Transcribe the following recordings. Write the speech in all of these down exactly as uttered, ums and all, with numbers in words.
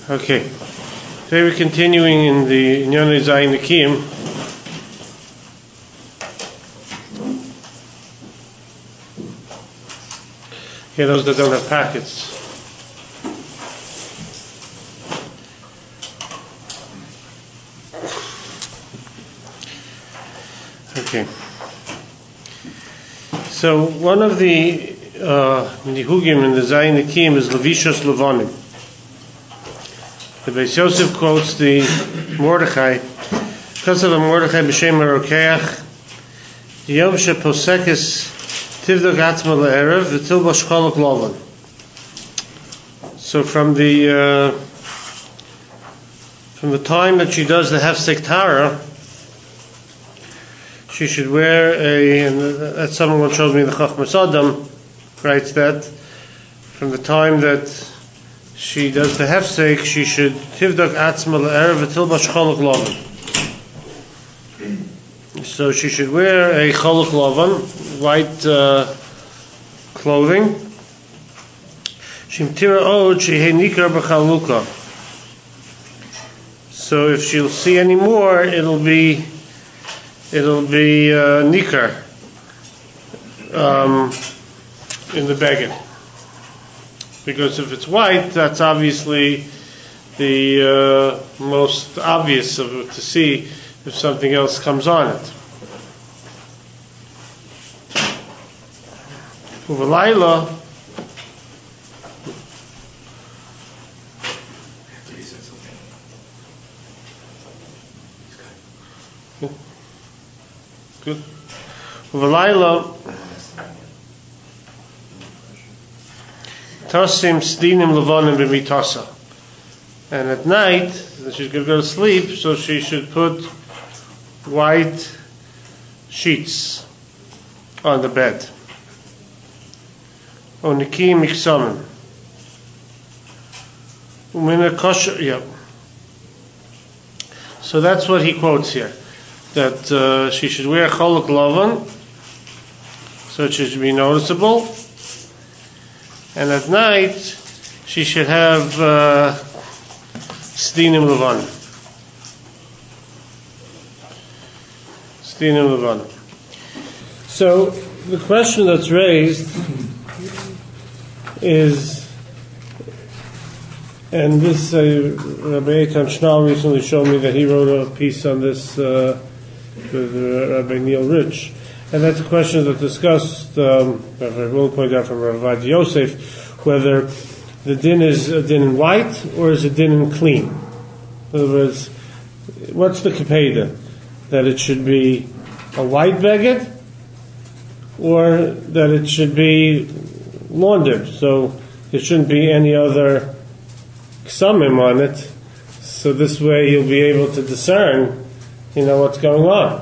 Okay. Today we're continuing in the Inyan Zayin Nekiyim. Here, those that don't have packets. Okay. So one of the uh, nihugim in the Zayin Nekiyim is Levishos Levonim. The Beis Yosef quotes the Mordechai, because of a Mordechai b'shem Merokeach, Yom sheposekes tivdok atzma le'erev v'tilbosh cholok lovan. So from the uh, from the time that she does the hefsek tara, she should wear a, and that's someone showed me the Chachmas Adam writes that from the time that she does the hefsek, she should tivdok atzma le'erev v'tilbosh cholok lovan. So she should wear a cholok lovan, white uh, clothing. Shimtira od shehei nikar b'chalukah. So if she'll see any more, it'll be it'll be uh, nikar um, in the beged. Because if it's white, that's obviously the uh, most obvious of it to see if something else comes on it. Uvalayla, good. Uvalayla, Tosim Sdinim Levonim B'mitasa. And at night, she's going to go to sleep, so she should put white sheets on the bed. Oniki Miksamim. Umina Kosher, yeah. So that's what he quotes here. That uh, she should wear Cholok Lovan, so it should be noticeable. And at night, she should have uh, Sdinim Levan. Sdinim Levan. So, the question that's raised is, and this, uh, Rabbi Eitan Schnall recently showed me that he wrote a piece on this uh, with uh, Rabbi Neil Rich. And that's a question that's discussed, um, I will point out from Rav Yosef, whether the din is a din in white or is a din in clean. In other words, what's the kapeda? That it should be a white beged or that it should be laundered. So there shouldn't be any other ksamim on it. So this way you'll be able to discern, you know, what's going on.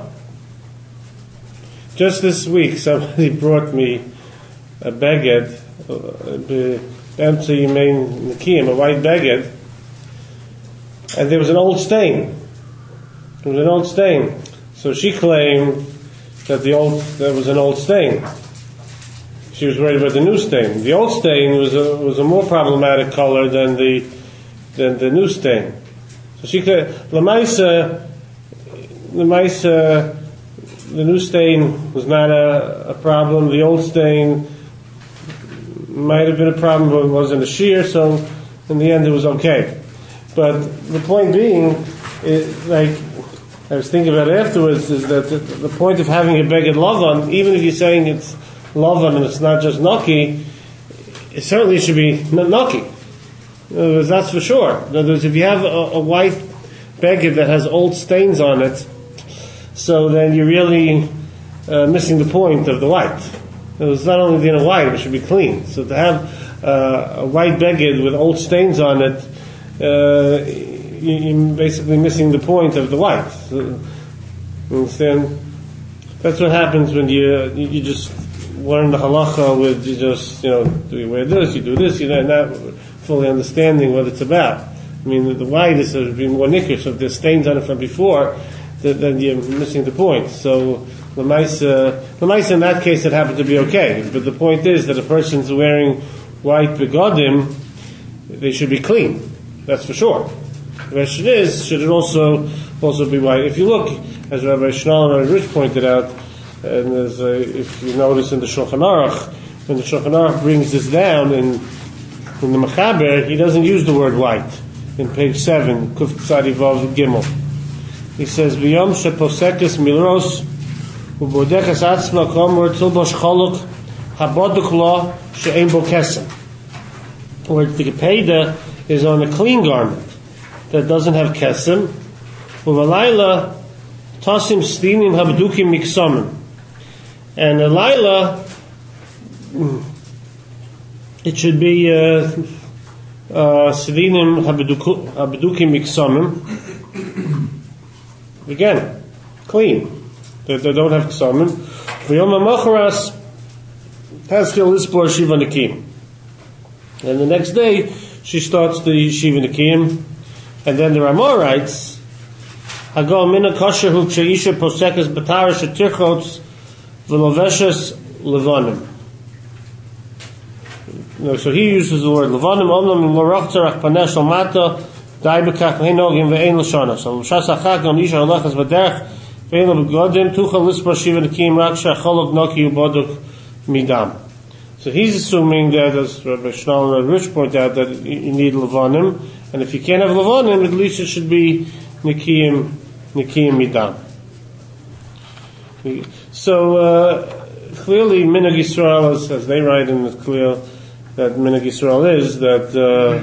Just this week, somebody brought me a beged, empty main nekiyim, a white beged, and there was an old stain. There was an old stain. So she claimed that the old there was an old stain. She was worried about the new stain. The old stain was a was a more problematic color than the than the new stain. So she claimed Lamaisa, Lamaisa. The new stain was not a, a problem. The old stain might have been a problem, but it wasn't a shear, so in the end it was okay. But the point being, it, like I was thinking about afterwards, is that the, the point of having a beged lavan, even if you're saying it's lavan and it's not just naki, it certainly should be naki. In other words, that's for sure. In other words, if you have a, a white beged that has old stains on it, so then you're really uh, missing the point of the white. It was not only in a white, it should be clean. So to have uh, a white beged with old stains on it, uh, you're basically missing the point of the white. So, you understand? That's what happens when you you just learn the halacha with, you just, you know, do you wear this, you do this, you're not fully understanding what it's about. I mean, the, the white is to be more nicker, so if there's stains on it from before, then you're missing the point. So, the mice, uh, the mice in that case, it happened to be okay. But the point is that a person's wearing white begodim, they should be clean. That's for sure. The question is, should it also also be white? If you look, as Rabbi Schnall and Rabbi Rich pointed out, and as, uh, if you notice in the Shulchan Aruch, when the Shulchan Aruch brings this down in, in the Mechaber, he doesn't use the word white. In page seven, Kuf Tzadi Vav Gimel, he says, "V'yom sheposekes milros u'bodeches atzma komer tilbosh choluk haboduk lo she'ein bo kesem." Where the Gepeda is on a clean garment that doesn't have kesem. U'valayla tosim stinim habdukim miksomim. And a laila, it should be uh, uh, stinim habdukim miksomim. Again, clean. They, they don't have ksomim. V'yom ha'macharas paschil ispor shiva nekim. And the next day, she starts the Shiva Nekim, and then the Ramah writes, Hagol mina kosher hu k'sheisha posekes b'tara shetirchotz v'loveshes levanim. No, so he uses the word levanim, omnam l'rochtzarach panesh l'mata, dai b'kach v'henogim v'ein l'shana. So l'shas achak gam isha halachas v'derech v'ein l'b'godim tuchal lispar Shiva Nekim rak she'acholog noki uboduk midam. So he's assuming that, as Rabbi Schnall and Rabbi Rich point out, that you need levanim, and if you can't have levanim, at least it should be nikiyim, nikiyim midam. So uh, clearly, Minhag Yisrael, as, as they write in the clear, that Minhag Yisrael is that, uh,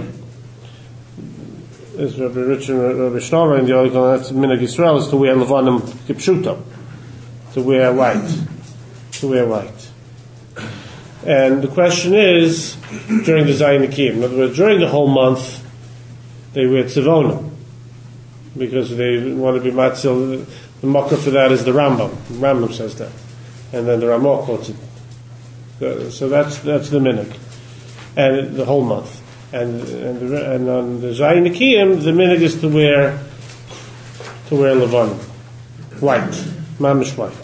as Rabbi Rich and Rabbi Schnall write in the article, that's Minhag Yisrael is to wear levanim kipshuto, to wear white, to wear white. And the question is, during the Zayin Nekim, in other words, during the whole month, they wear tzivona, because they want to be matzil. The makkah for that is the Rambam. The Rambam says that, and then the Ramah quotes it. So that's that's the minhag, and the whole month. And and, the, and on the Zayin Nekim, the minhag is to wear to wear levanim, white, mamish white.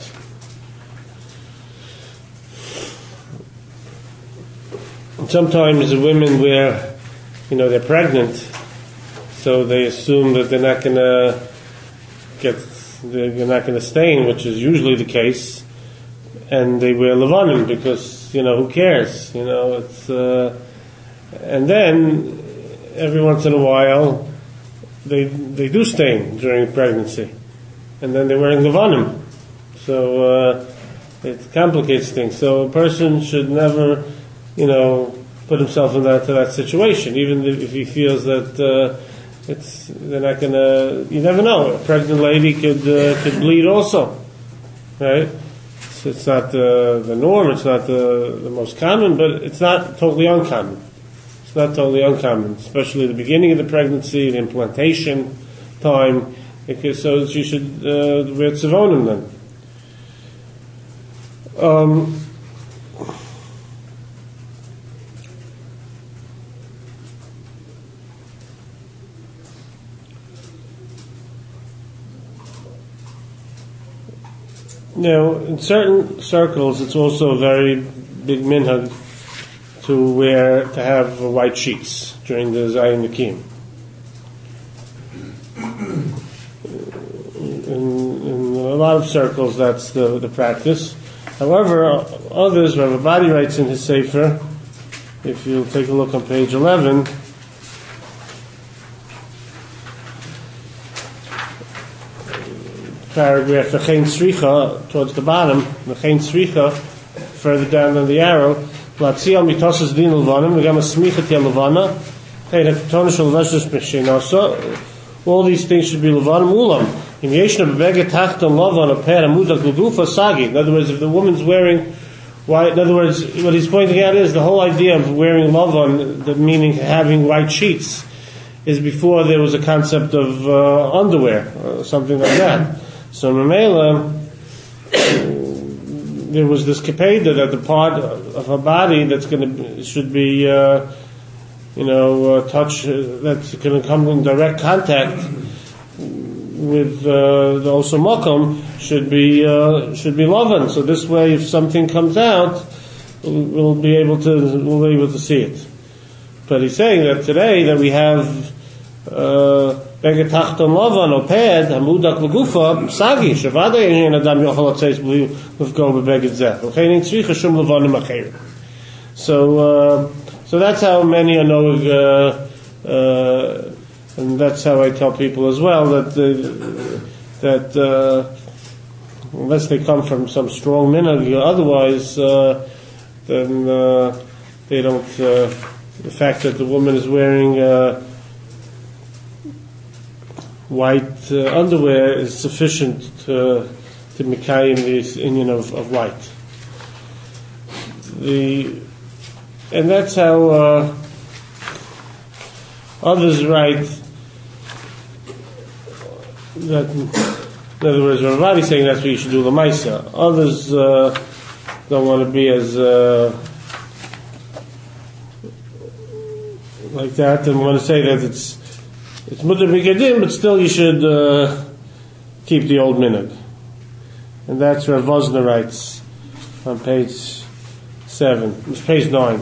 Sometimes the women wear, you know, they're pregnant, so they assume that they're not going to get, they're not going to stain, which is usually the case, and they wear levanim because, you know, who cares, you know, it's, uh, and then every once in a while they they do stain during pregnancy, and then they're wearing levanim, so uh, it complicates things. So a person should never, you know, put himself in that to that situation, even if he feels that uh, it's they're not gonna. You never know. A pregnant lady could uh, could bleed also, right? It's, it's not the the norm. It's not the the most common, but it's not totally uncommon. It's not totally uncommon, especially the beginning of the pregnancy, the implantation time. Because, so you should uh, wear tzivonim then. Um, Now, in certain circles, it's also a very big minhag to wear, to have white sheets during the Zayin Nekim. In, in a lot of circles, that's the, the practice. However, others, Rav Abadi writes in his Sefer, if you take a look on page eleven, paragraph V'chein Sricha, towards the bottom, V'chein Sricha, further down on the arrow, L'atziel mitosas din l'vanim, v'gam asmicha tia l'vana, Hey, all these things should be levanim ulam. In yeshna bebega tachton lavan a per amudak l'gufa sagi. In other words, if the woman's wearing white, in other words, what he's pointing out is the whole idea of wearing lavan, the meaning having white sheets, is before there was a concept of uh, underwear or something like that. So Mamela, there was this kapeda that the part of her body that's going to should be, uh, you know, uh, touch uh, that's going to come in direct contact with uh, the also makom should be uh, should be loven. So this way, if something comes out, we'll, we'll be able to we'll be able to see it. But he's saying that today that we have beged tachton lovan oped hamudak legufa sagi shavada yin adam yochel atzeis b'li lefgo bebeged zeh v'chein in tzricha shum levanim acher. So uh, so that's how many are knowing, uh, uh, and that's how I tell people as well that uh, that uh, unless they come from some strong minhag, otherwise uh, then uh, they don't. Uh, the fact that the woman is wearing uh, white uh, underwear is sufficient to to mikayim this inyan of, of white. The and that's how uh, others write that. In other words, Ravadi is saying that's what you should do l'maisa. Others uh, don't want to be as uh, like that, and want to say that it's it's mutar b'kedim, but still you should uh, keep the old minhag. And that's where Vosner writes on page seven. It's page nine.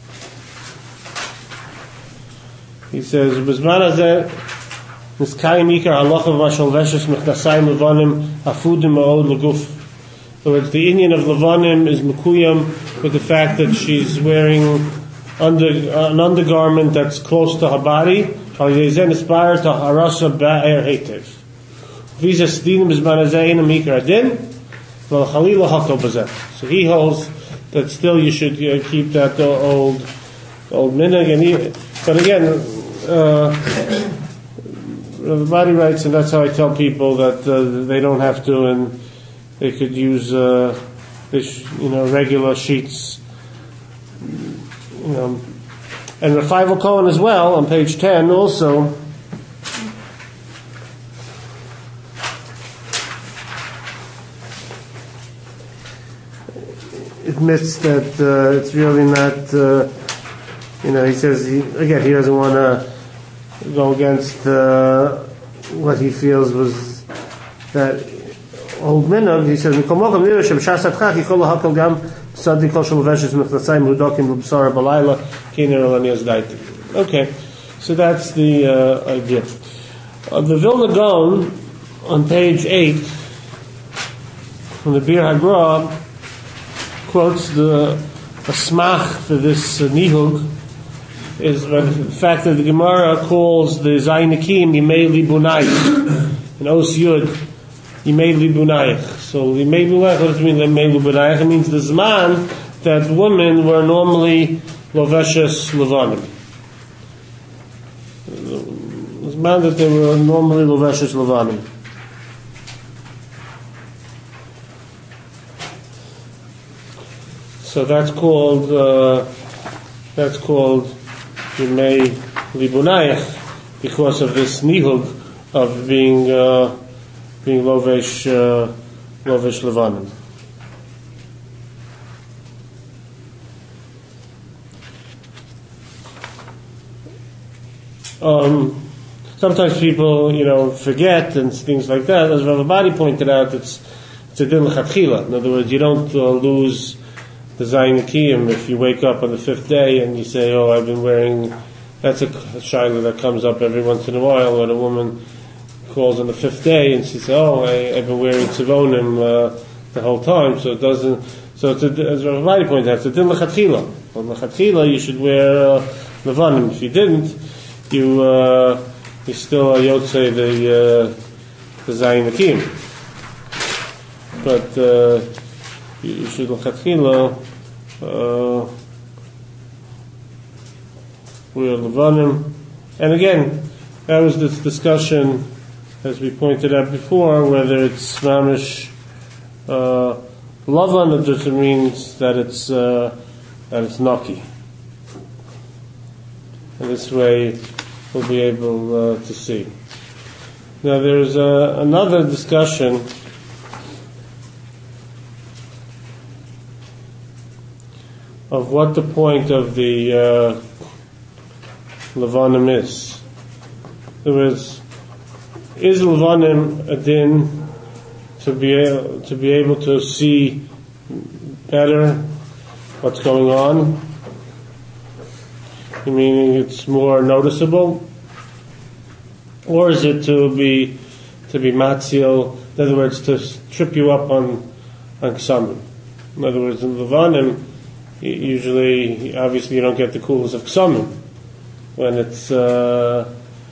He says, "B'zman hazeh niskayim ikar halacha v'mashal veshes mechnasayim levanim afudim ma'od leguf." So it's the inyan of levanim is mekuyam with the fact that she's wearing under uh, an undergarment that's close to her body. Halidezen inspired to harasa ba'er hetev. Visa sdinim b'zman hazeh ina mikar adin. Well, Chalila Hakol Bazet. So he holds that still you should uh, keep that uh, old old minhag. And he, but again, uh, everybody writes, and that's how I tell people that uh, they don't have to, and they could use uh, this, you know, regular sheets. You know, and Rafaival Cohen as well on page ten also. Admits that uh, it's really not, uh, you know, he says, he, again, he doesn't want to go against uh, what he feels was that old minhag. He says, okay, so that's the uh, idea. Uh, the Vilna Gaon, on page eight, from the Bir Hagra, quotes the a smach for this uh, nihug is the fact that the Gemara calls the Zainikim Yimei Libunayich and Os Yud Yimei Libunayich. So Yimei Libunayich, what does it mean Yimei Libunayich? It means the Zman that women were normally Loveshes Levanim. The Zman that they were normally Loveshes Levanim. So that's called uh, that's called Yimei Libunayich because of this nihug of being uh, being lovesh uh, lovesh levanim. Um, sometimes people, you know, forget and things like that. As Rav Abadi pointed out, it's it's a din l'chatchila. In other words, you don't uh, lose the Zayin Kiyim if you wake up on the fifth day and you say, oh, I've been wearing, that's a, a shaila that comes up every once in a while when a woman calls on the fifth day and she says, oh, I, I've been wearing tzivonim uh, the whole time, so it doesn't, so it's a, as Rav Abadi pointed out, it's a din l'chatchila. On l'chatchila you should wear uh, levanim. If you didn't, you uh, you still uh, yotzei the uh, the Zayin Kiyim. But uh, you should l'chatchila Uh, we're Levanim. And again, that was this discussion, as we pointed out before, whether it's mamish uh, Lavan, or just means that it's uh, that it's naki. And this way, we'll be able uh, to see. Now, there's uh, another discussion of what the point of the uh, Levanim is. In other words, is Levanim a din to be able, to be able to see better what's going on? Meaning it's more noticeable? or is it to be to be matzil? In other words, to trip you up on on ksamim. In other words, in levanim, usually, obviously, you don't get the coolness of ksamim when it's uh,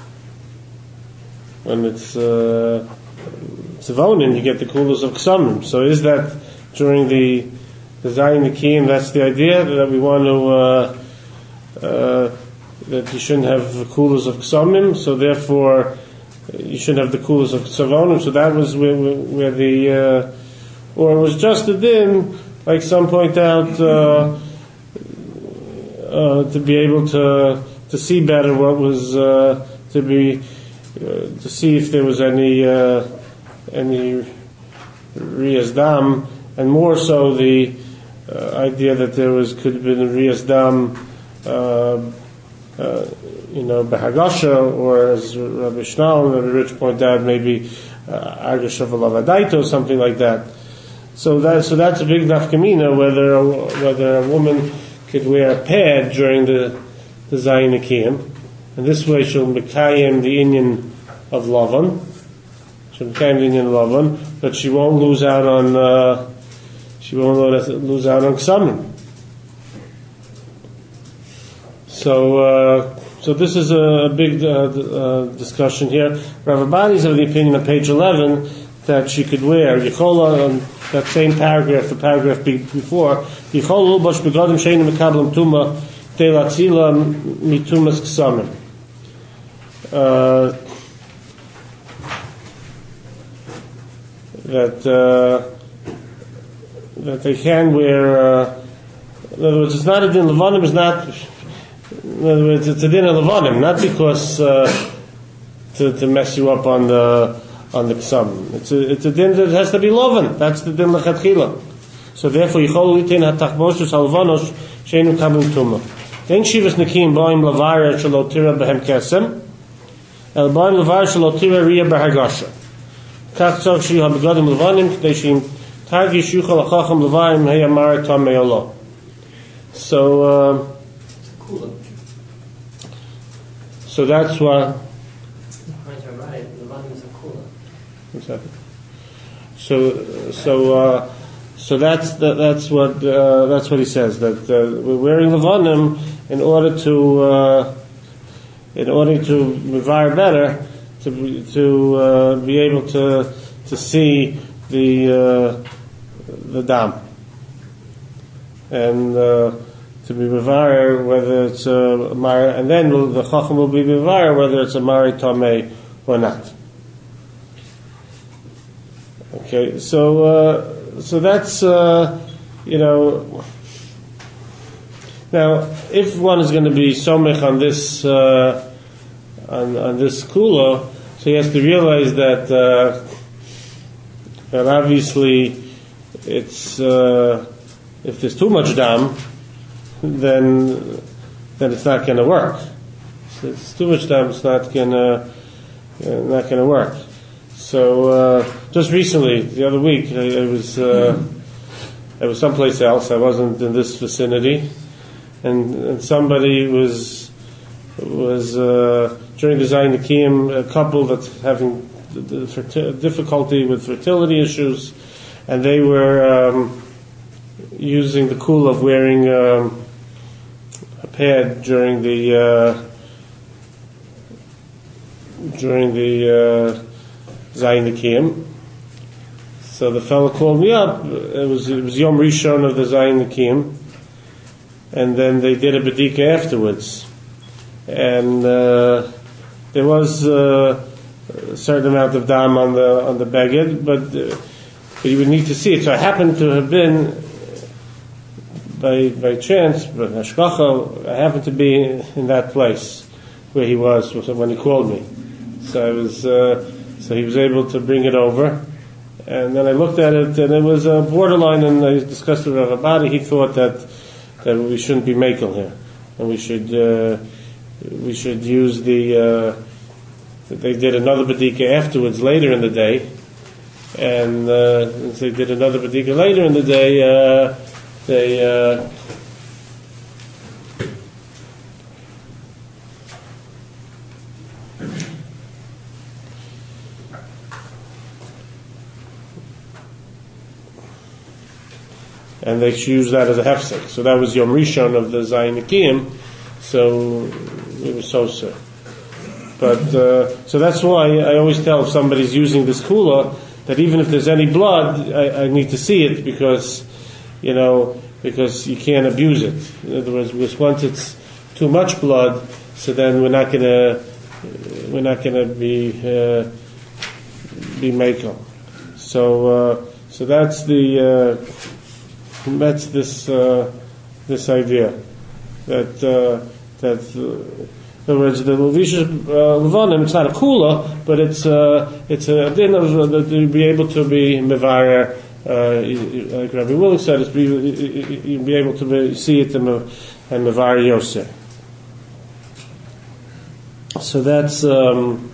when it's uh, tzivonim. You get the coolness of ksamim. So, is that during the the Zayin Nikiyim? That's the idea that we want to uh, uh, that you shouldn't have the coolness of ksamim. So, therefore, you shouldn't have the coolness of tzivonim. So that was where, where the uh, or it was just a din. Like some point out, uh, uh, to be able to to see better what was uh, to be uh, to see if there was any uh, any riyas dam, and more so the uh, idea that there was could have been a riyas dam, uh, uh, you know, behagasha, or as Rabbi Shnal and Rabbi Rich point out, maybe agasha uh, v'lavadaito, something like that. So that so that's a big nafkamina whether a, whether a woman could wear a pad during the the Zayin Nikiyim, and this way she'll mekayim the inyan of lavan, she'll mekayim the inyan of lavan, but she won't lose out on uh, she won't lose out on ksamim. So uh, so this is a big uh, uh, discussion here. Rav Abadi is of the opinion on page eleven that she could wear Yechola on that same paragraph, the paragraph before, Yechola ulbash begadim sheinu mekablam tuma de latzila mitumas ksamim. That uh, that they can wear. Uh, in other words, it's not a din levanim. Is not. In other words, it's a din of levanim, not because uh, to to mess you up on the. on the ksamim. It's a, it's a din that has to be loven. That's the din lechatchila. So therefore, yichol litin hatachboshus halvanos sheinu kabim tuma. Then shivas nikim ba'im lavara shalotira behem kesem, el ba'im lavara shalotira riya behagasha. Kach tzog shi habegadim levanim k'dei shim tagi shuchal achacham levarim heyamar tam me'olo. So, uh, so that's what. Exactly. So, so, uh, so that's the, that's what uh, that's what he says, that uh, we're wearing levanim in order to uh, in order to mevar better, to to uh, be able to to see the uh, the dam, and uh, to be mevar whether it's a mar, and then the chacham will be mevar whether it's a mari tamei or not. Okay, so uh, so that's uh, you know. Now, if one is going to be somech on this uh, on, on this kula, so he has to realize that uh, that obviously it's uh, if there's too much dam, then then it's not going to work. So if it's too much dam, it's not going to uh, not going to work. So uh, just recently, the other week, I, I was uh, I was someplace else. I wasn't in this vicinity, and, and somebody was was uh, during the Zayin Nikiyim, a couple that's having difficulty with fertility issues, and they were um, using the cool of wearing um, a pad during the uh, during the uh, Zayin Nikiyim. So the fellow called me up. It was it was Yom Rishon of the Zayin Nikiyim, and then they did a bedika afterwards, and uh, there was uh, a certain amount of dam on the on the beged, but, uh, but you would need to see it. So I happened to have been by by chance, but hashgacha, I happened to be in that place where he was when he called me. So I was. Uh, So he was able to bring it over, and then I looked at it, and it was a borderline. And I discussed with Rav Abadi. He thought that that we shouldn't be makel here, and we should uh, we should use the. Uh, they did another bedika afterwards, later in the day, and uh, as they did another bedika later in the day. Uh, they. Uh, and they use that as a hefsek. So that was Yom Rishon of the Zayin Nikiyim, so it was Soser. But, uh, so that's why I always tell if somebody's using this kula, that even if there's any blood, I, I need to see it, because, you know, because you can't abuse it. In other words, because once it's too much blood, so then we're not gonna, we're not gonna be, uh, be makel. So, uh, so that's the, uh, that's this, uh, this idea that, uh, that, uh, in other words, the Levisha uh, Levanim, it's not a kula, but it's uh, it's a din of uh, to be able to be mevarer, uh, like Rabbi Willing said, it's be, you be able to be, see it and mevarer Yosef. So that's um,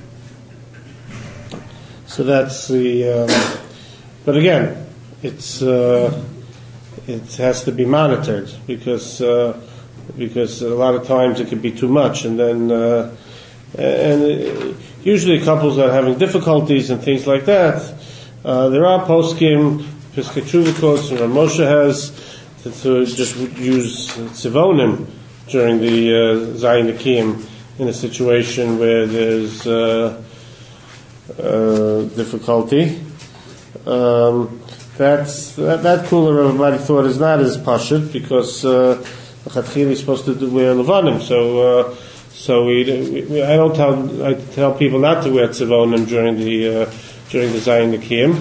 so that's the. Um, but again, it's uh, it has to be monitored, because. Uh, because a lot of times it could be too much, and then uh, and usually couples are having difficulties and things like that. Uh, there are poskim, Piskei Teshuva quotes, and Rav Moshe has to, to just use tzivonim during the uh, Zayin Nikiyim in a situation where there's uh, uh, difficulty. Um, that's that, that cooler everybody thought is not as pashut, because. Uh, The Chatchil is supposed to wear levanim, so uh, so we, we I don't tell I tell people not to wear tzivonim during the uh, during the Zayin Nikiyim.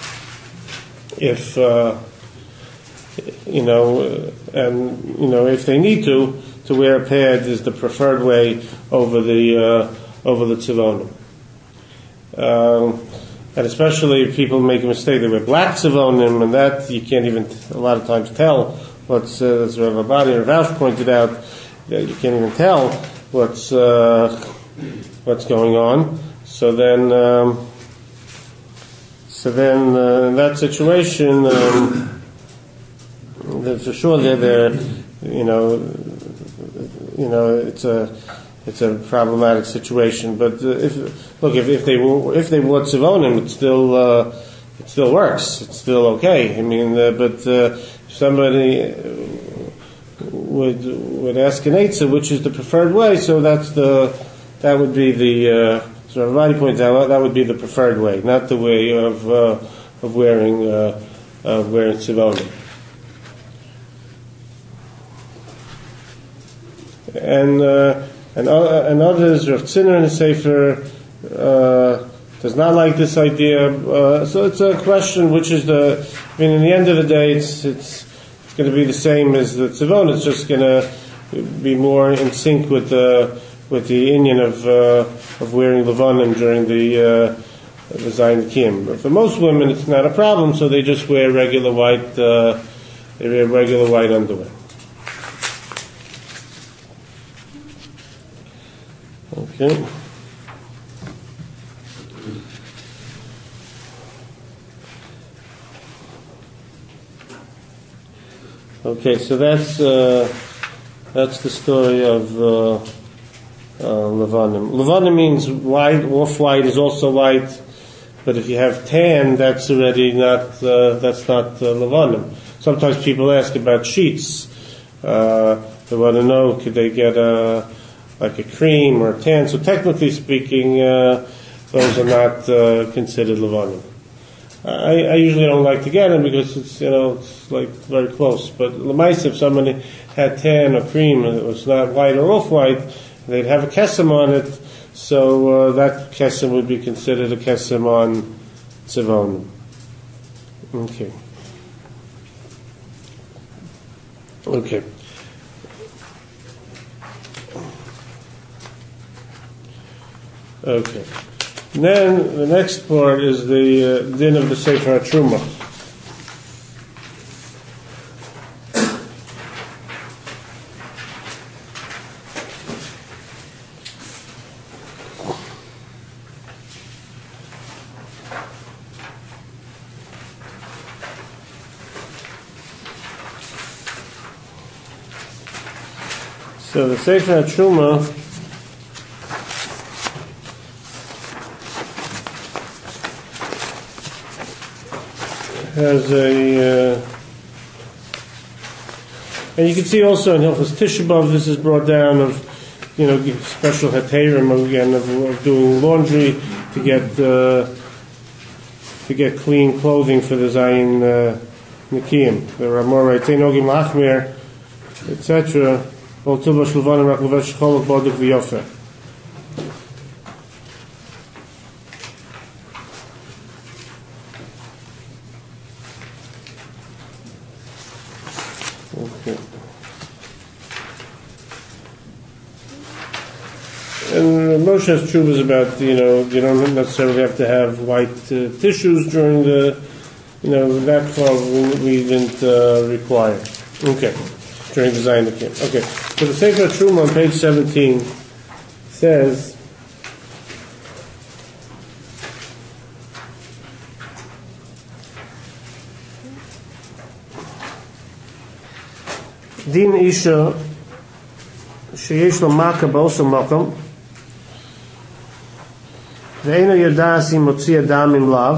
If uh, you know, and you know, if they need to, to wear a pad is the preferred way over the uh, over the tzivonim. Um, and especially if people make a mistake, they wear black tzivonim, and that you can't even a lot of times tell. What's uh, as Rav Abadi or Rausch pointed out, uh, you can't even tell what's uh, what's going on. So then, um, so then uh, in that situation, um, for sure they're, they're, you know, you know, it's a it's a problematic situation. But uh, if look, if, if they if they wore tzivonim, it still uh, it still works. It's still okay. I mean, uh, but. Uh, Somebody would would ask an eitzah, which is the preferred way. So that's the that would be the uh, so everybody points out that would be the preferred way, not the way of uh, of wearing uh, of wearing tzivonim. And uh, and uh, and others, Rav Tziner in the Sefer uh, does not like this idea. Uh, so it's a question which is the. I mean, in the end of the day, it's it's, it's going to be the same as the tzivon. It's just going to be more in sync with the with the inyan of uh, of wearing levanim during the uh, the Zayin Nikiyim. But for most women, it's not a problem, so they just wear regular white uh, they wear regular white underwear. Okay. Okay, so that's uh, that's the story of uh, uh, levanim. Levanim means white. Off-white is also white, but if you have tan, that's already not uh, that's not uh, levanim. Sometimes people ask about sheets. Uh, they want to know, could they get a like a cream or a tan? So technically speaking, uh, those are not uh, considered levanim. I, I usually don't like to get them because it's, you know, it's like very close. But l'maisa, if somebody had tan or cream and it was not white or off-white, they'd have a kesem on it, so uh, that kesem would be considered a kesem on tzivon. Okay. Okay. Okay. And then the next part is the uh, din of the Sefer HaTruma. So the Sefer HaTruma has a uh, And you can see also in Hilchos Tisha B'Av, this is brought down of, you know, special heterim again of, of doing laundry to get uh, to get clean clothing for the Zayin uh, Nikiyim. The Ramor writes, "Ein ogim lachmir," et cetera. Vol tuba shlevanim rak levesh cholok boduk v'yofer. Okay. And Moshe has truvas about, you know, you don't necessarily have to have white uh, tissues during the, you know, that far we, we didn't uh, require. Okay, during the Zayin Nikiyim. Okay, so the Sefer Truma on page seventeen says, Din Isha sheyesh lo maka ba'osel makom ve'eno yodas im motzi adam im lav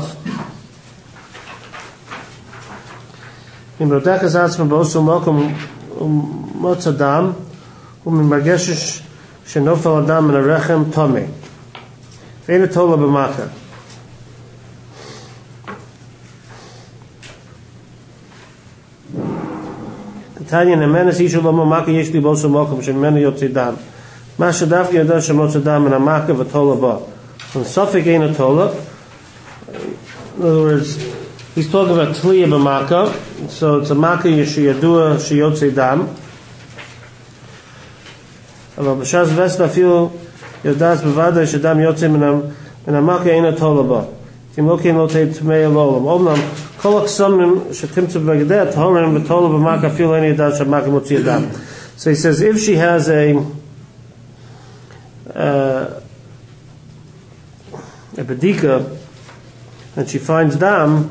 im rodechas atzma ba'osel makom motz adam u'mimargeshesh shenofel adam min harechem tomei ve'eno tola b'maka. Tanya nemenes ishu lo maka yesh li b'osel makom shemenu yotzi dam ma shadavki yodas shemotz adam min hamaka v'tola ba. From Suffolk ain't a tola. In other words, he's talking about Tliya b'maka, so it's a maka yeshiyadua shiyotze dam. But b'shas vesna feel yodas b'vada shadam yotze min hamaka ain't a tola ba. Timokin lo tei tmei alolam. Omnam kolak samim shetimtzu b'magdet horim v'tola b'maka feel any yodas shamaka motzi dam. So he says if she has a uh, a bedika, and she finds dam,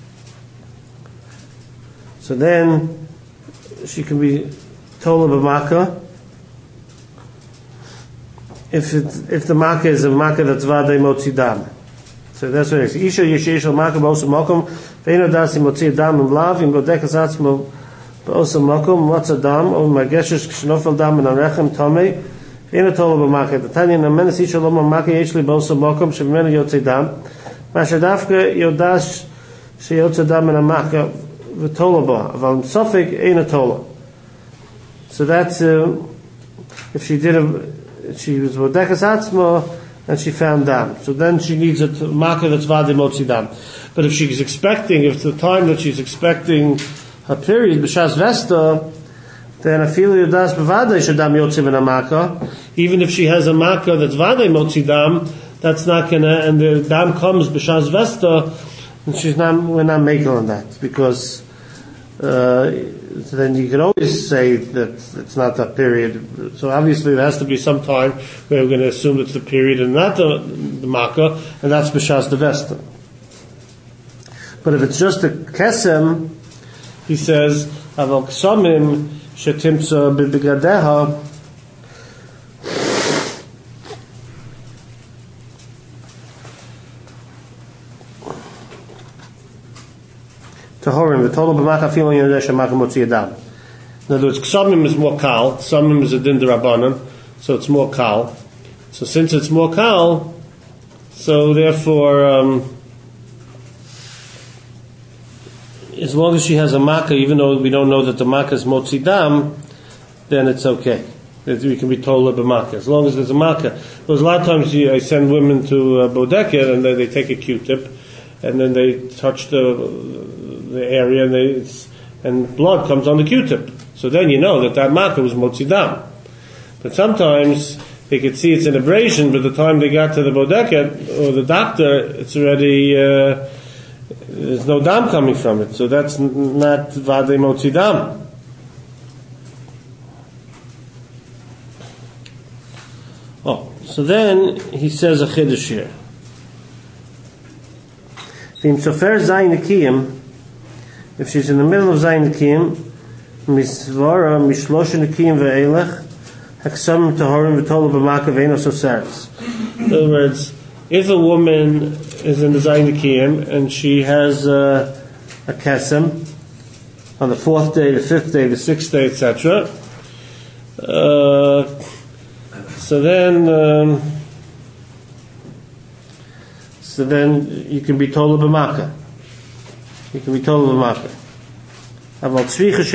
so then she can be tola b'maka. If it, if the maka is a maka that's vadei motzi dam, so that's what it is. Isha yeshesh al maka b'osel makom ve'eno dasi motzi dam im lav im bodekas atzmo b'osel makom motza dam o margeshesh k'shnofel dam min harechem tomei. In a tola b'maka, the Tanya nemenes isha lo maka yesh li b'osel makom shemenu yotze dam, ma shadavka yodas sheyotze dam min hamaka v'tola ba, aval Suffolk ein a tola. So that's uh, if she did a, she was bodekas atzma and she found dam, so then she needs a maka that's vadi motzi dam. But if she's expecting, if the time that she's expecting her period b'shas vesta, then a feel yodas b'vadei shadam yotze min hamaka. Even if she has a maka that's vadei motzi dam, that's not gonna, and the dam comes b'shas vesta, and she's not, we're not making on that, because uh, then you can always say that it's not that period. So obviously there has to be some time where we're going to assume it's the period and not the, the maka, and that's b'shas the vesta. But if it's just a kesem, he says, aval ksamim shetimtza b'begadeha, Tahorim, the total b'maka feeling in Yodesh Maka Motzi Adam. In other words, Ksamim is more kal, Ksamim is a din d'Rabbanan, so it's more kal. So since it's more kal, so therefore, um, as long as she has a maka, even though we don't know that the maka is Motzi Dam, then it's okay. We can be told b'maka as long as there's a maka. Because a lot of times I send women to uh, Bodeket and they, they take a Q-tip and then they touch the the area and they and blood comes on the Q-tip. So then you know that that maka was motzi dam. But sometimes they could see it's an abrasion, but the time they got to the bodeket or the doctor, it's already uh, there's no dam coming from it. So that's n- not vadei motzi dam. Oh, so then he says a chiddush here. V'im sofer zayin nikiyim, if she's in the middle of zayin nikiyim, misvara mishlosh nikiyim ve'elech, haksam tahorim v'tola b'maka ve'eno soseres. In other words, if a woman is in the zayin nikiyim and she has uh, a kesem, on the fourth day, the fifth day, the sixth day, et cetera. Uh, so then, um, so then you can be told b'maka. You can be told b'maka. But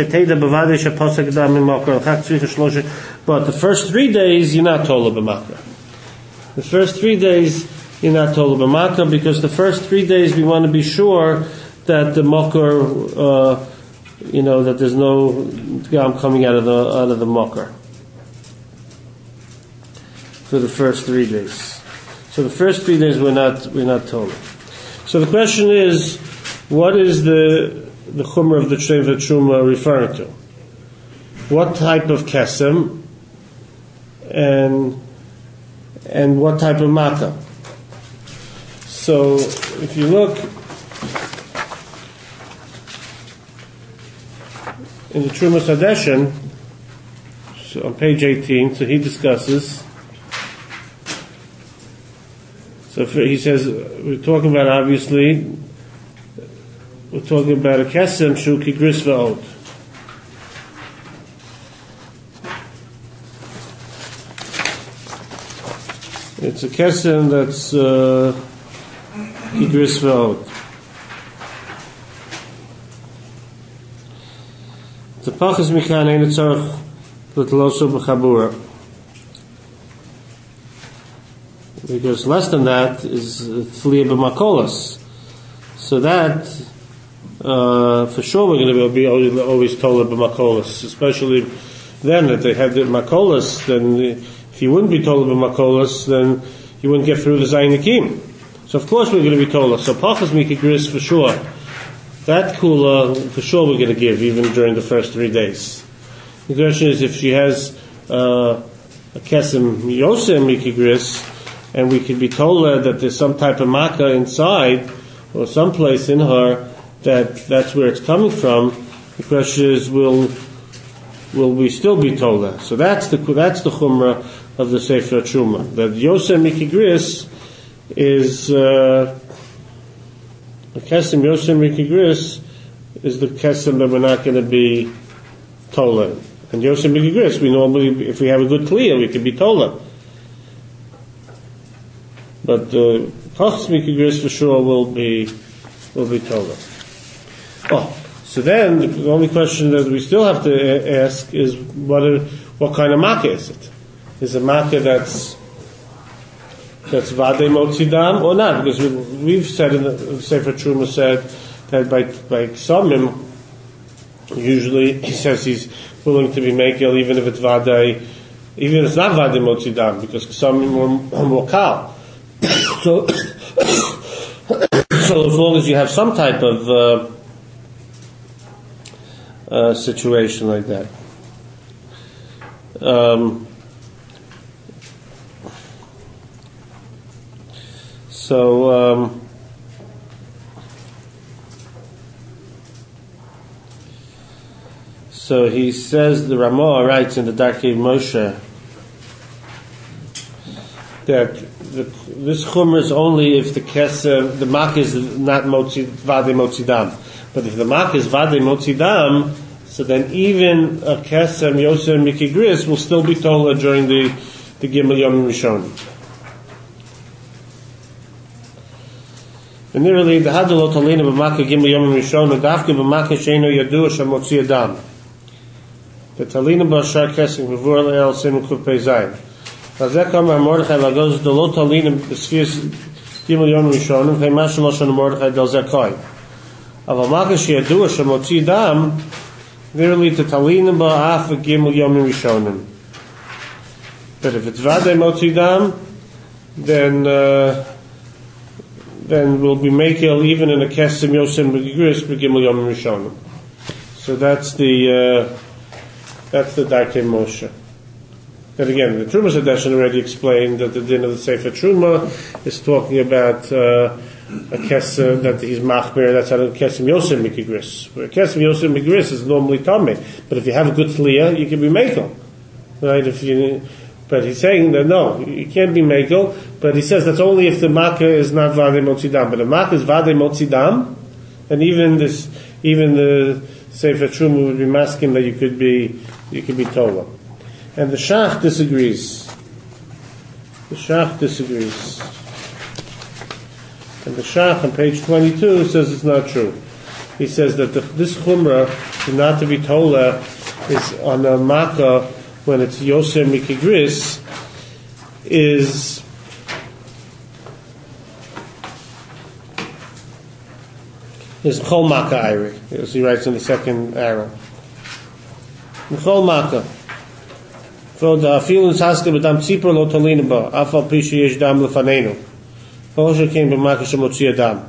the first three days you're not told b'maka. The first three days you're not told b'maka, because the first three days we want to be sure that the makor, uh, you know, that there's no gam coming out of the out of the makor for the first three days. So the first three days we're not we're not told. So the question is, what is the the chumrah of the Sheva Truma referring to? What type of kesem and and what type of makkah? So if you look in the Trumas Hadeshen, so on page eighteen, so he discusses. So for, he says, we're talking about, obviously, we're talking about a kesem shu kigris v'od. It's a kesem that's uh, kigris v'od. The pachas mikan ein tzarich l'tloso b'chabura, because less than that is tliya b'makolas. So that uh, for sure we're going to be always told b'makolas, especially then that they had the makolas. Then if you wouldn't be told b'makolas, then you wouldn't get through the Zainikim. So of course we're going to be told. So pachas mikigris for sure. That kula, for sure we're going to give, even during the first three days. The question is, if she has uh, a kesem yosem mikigris, and we could be told her that there's some type of makkah inside, or someplace in her, that that's where it's coming from, the question is, will will we still be told her? So that's the that's the chumrah of the Sefer Truma. That yosem mikigris is... Uh, The kesem yosem mikigris is the kesem that we're not going to be tola. And yosem mikigris, we normally, if we have a good kliya, we can be tola. But the pachas mikigris for sure will be will be tola. Oh, so then the only question that we still have to ask is what are, what kind of makkah is it? Is a makkah that's that's vadei motzidam or not? Because we, we've said in the Sefer Truma said that by by Ksamim, usually he says he's willing to be mekel even if it's vadei, even if it's not vadei motzidam, because Ksamim are more kal. So, so as long as you have some type of uh, uh, situation like that. Um, So, um, so he says, the Ramah writes in the Darkei Moshe that the, this chumrah is only if the kesem, the mak is not motzi, vadei motzidam. But if the mak is vadei motzidam, so then even a kesem yosem mikigris will still be told during the the Gimel Yom Rishon. And nearly the hadalot alina b'makkah gimel yom rishon and dafke b'makkah sheino yadu shemotzi adam. The talina b'ashar kesing b'vur le'el sinu kufpei zayin. Lazekam ha'mordechai lagoz the lot talina b'sfias gimel yom rishon and chaymash shalosh ha'mordechai del zekoi. Aval makkah sheyadu shemotzi adam nearly the talina b'af gimel yom rishonim. But if it's vadei motzi adam, then uh, then we'll be makel even in a kesem yosem b'gigris b'gimel yom rishonim. So that's the uh, that's the Darkei Moshe. And again, the Trumas Hadeshen already explained that the din of the Sefer Truma is talking about uh, a kesem that he's machmer. That's how the kesem yosem b'gigris. Where kesem yosem b'gigris is normally tamei, but if you have a good tliyah, you can be makel, right? If you But he's saying that no, you can't be mekel. But he says that's only if the makkah is not vadei motzidam. But the makkah is vadei motzidam, and even this, even the Sefer Truma would be masking that you could be you could be Tola. And the Shach disagrees. The Shach disagrees. And the Shach on page twenty-two says it's not true. He says that the, this Chumrah, not to be Tola, is on a Makkah when it's Yoser Mikigris, is is Chol Makkah Iri, as he writes in the second arrow. Chol Makkah. For the Afilun Saska B'dam Tzipor Lo Tolina Ba, Afal Pishi Yesh Dam Lefanenu. Kosher came B'Makkah Shemotzi Adam.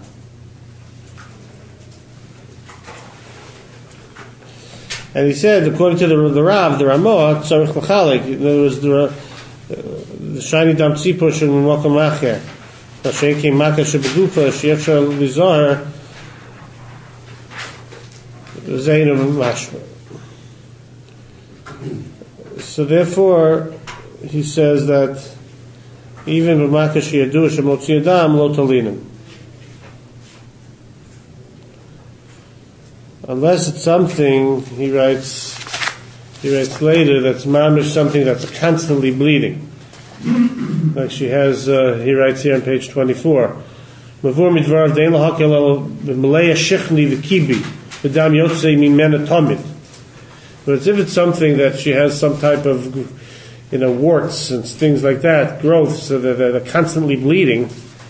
And he said, according to the, the Rav, the Ramah, Tzarech L'Chalik, in other words, the, uh, the shiny Dam Tzipor Shem Mokom Acher, Hashem came Makkah Shebegufa, Sheyefshar Lizar, Zayin Mashma. So therefore, he says that even B'Makkah Sheyadu Shemotzi Adam Lo Tolinim. Unless it's something, he writes, he writes later, that's mamish, something that's constantly bleeding. Like she has, uh, he writes here on page twenty-four. Mavur midvarav dein lahakel el b'meleya shichni v'kibi v'dam yotzei mimena tomid. But it's if it's something that she has some type of, you know, warts and things like that, growths, so that they're constantly bleeding.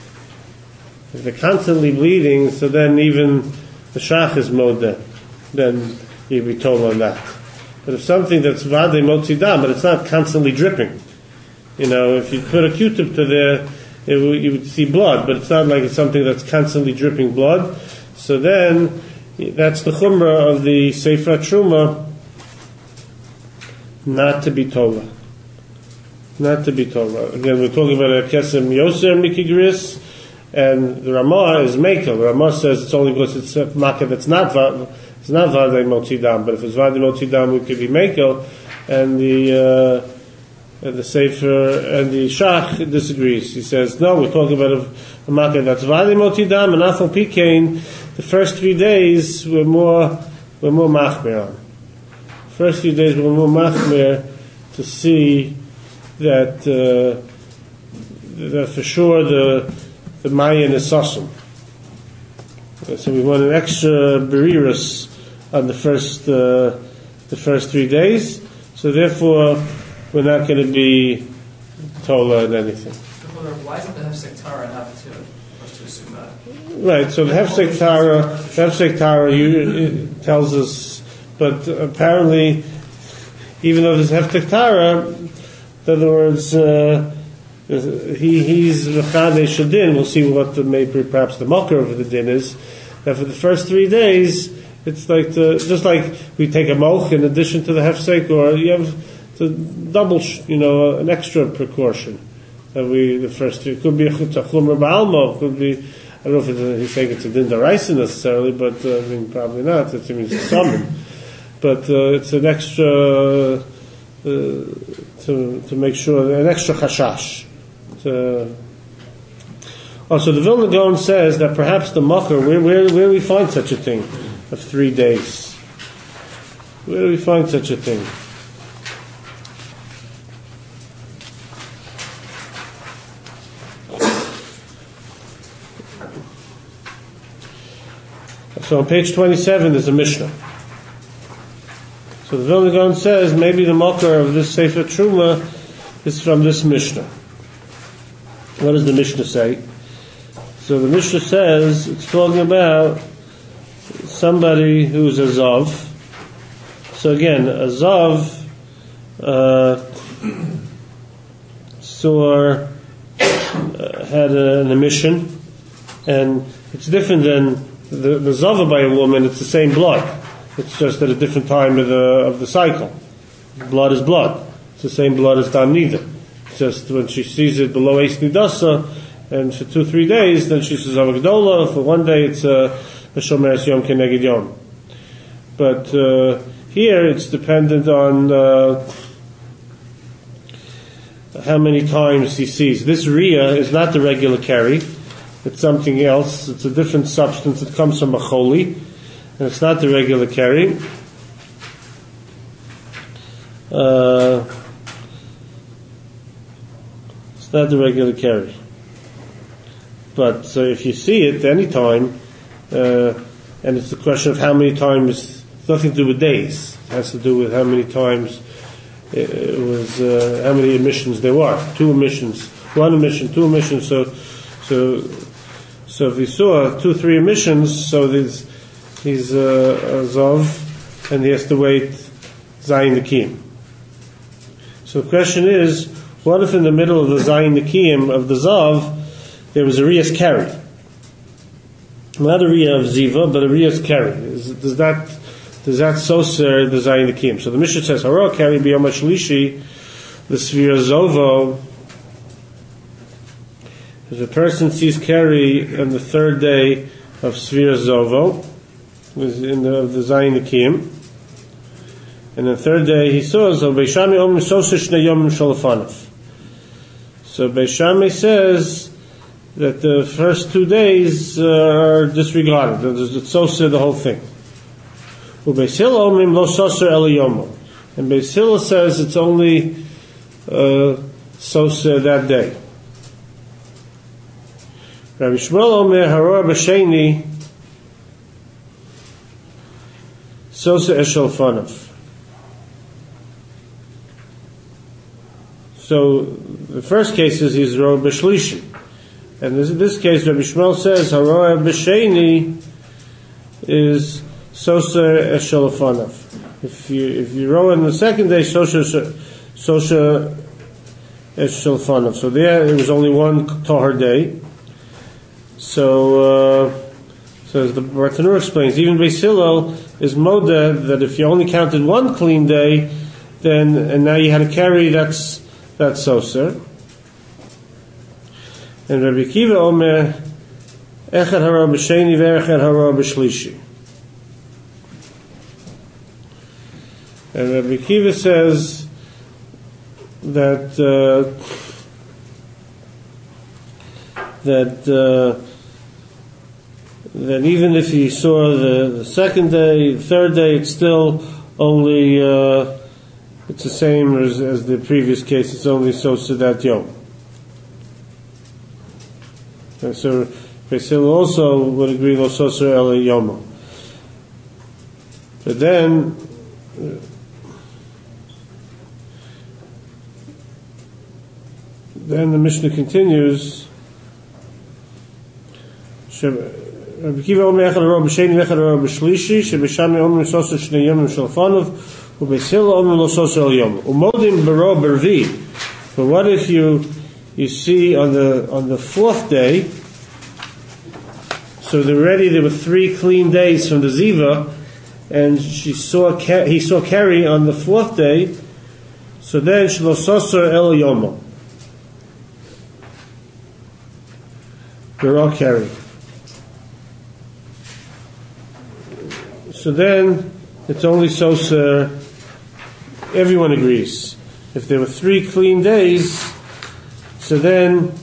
If they're constantly bleeding, so then even the shach is modeh, then you'd be told on that. But if something that's vadei motzi dam, but it's not constantly dripping, you know, if you put a Q-tip to there, it w- you would see blood, but it's not like it's something that's constantly dripping blood. So then, that's the chumrah of the Sefer Truma, not to be Torah. Not to be Torah. Again, we're talking about a Kesem Yoser Mikigris, and the Ramah is Mekel. The Ramah says it's only because it's a Makkah that's not it's not Vadei Motzidam, but if it's Vadei Motzidam, it could be Mekel, and the uh, and the Sefer and the Shach disagrees. He says no, we're talking about a, a Makkah that's Vadei Motzidam, and Afal Pikein, the first three days were more were more Machmer on. First few days were more Machmer to see that uh, that for sure the the Mayan is Sasum. So we want an extra Berirus on the first uh, the first three days. So therefore, we're not going to be Tola and anything. Why isn't the Hefsek Tara enough to, to assume that? Right. So the Hefsek Tara, the Hefsek Tara you, tells us, but apparently, even though there's Hefsek Tara, in other words. Uh, He he's v'chadei shadin. We'll see what the maybe perhaps the mocker of the din is. That for the first three days, it's like the, just like we take a moch in addition to the hefsek, or you have to double, you know, an extra precaution. That we the first three, it could be a chumra ba'alma, could be I don't know if it's a, he's saying it's a din daraisa necessarily, but uh, I mean probably not. It means it's summon, but uh, it's an extra uh, to to make sure an extra chashash. Uh, also, the Vilna Gaon says that perhaps the Makar, where, where, where do we find such a thing of three days? Where do we find such a thing? So on page twenty-seven there's a Mishnah. So the Vilna Gaon says maybe the Makar of this Sefer Truma is from this Mishnah. What does the Mishnah say? So the Mishnah says it's talking about somebody who's a Zav. So again, a Zav uh, saw uh, had a, an emission, and it's different than the, the Zav by a woman. It's the same blood. It's just at a different time of the of the cycle. Blood is blood. It's the same blood as Dam Nida. Just when she sees it below Eis Nidasa, and for two, three days, then she says Avagdola. For one day, it's a Shomeres Yom Keneged Yom. But uh, here, it's dependent on uh, how many times he sees. This Riyah is not the regular carry. It's something else. It's a different substance. It comes from a choli. and it's not the regular carry. Uh, it's not the regular carry. But so if you see it any time, uh, and it's a question of how many times, it's nothing to do with days. It has to do with how many times it was, uh, how many emissions there were. Two emissions, one emission, two emissions. So, so, so if you saw two, three emissions, so there's he's uh, a Zov, and he has to wait Zayin Nekiyim. So the question is, what if in the middle of the Zayin Nekiyim of the Zov there was a Riyas carry? Not a Riyah of Ziva, but a Riyas carry. Is, does that does that soser the Zayin Nekiyim? So the Mishnah says, Hara carry b'yom hashlishi, the Svira Zovo. If a person sees carry on the third day of Svira Zovo, in the, of the Zayin Nekiyim, and the third day he saw, so Beishami Om Soser Shnei Yom Shalafanav. So Beishami says that the first two days uh, are disregarded. It's soser the whole thing. Ubeis Hillel Omrim Lo Soser El Yomo, and Beis Hillel says it's only uh, soser that day. Rabbi Shmuel Omer Haror B'Sheni Soser Eshel Fanav. So the first case is he's Roa B'Shlishi, and in this case Rabbi Shmuel says Haroa B'Sheni is Soser Eshel Fanav. If you if you row in the second day, Soser Soser Eshel Fanav. So there it was only one Tahar day. So uh, so as the Bartanur explains, even Beis Hillel is Moda that if you only counted one clean day, then and now you had to carry, that's that's soser. And Rabbi Akiva Omer Echad Hara B'Sheni ve'Echad Hara B'Shlishi. And Rabbi Akiva says that uh, that uh, that even if he saw the, the second day, the third day, it's still only uh, it's the same as, as the previous case. It's only soser that yom. And so Beis Hillel also would agree lo soser el yomo. But then then the Mishnah continues. Rabbi Akiva Omer Echad Hara B'Sheni ve'Echad Hara B'Shlishi shebeshami Omer soser shnei yomim shalfanov uBeis Hillel Omer lo soser el yom umodim b'ro b'rvi. But what if you you see on the on the fourth day? So already there were three clean days from the Ziva, and she saw he saw carry on the fourth day. So then shelo soser el yomo. They're all carry. So then it's only soser. Everyone agrees. If there were three clean days, so then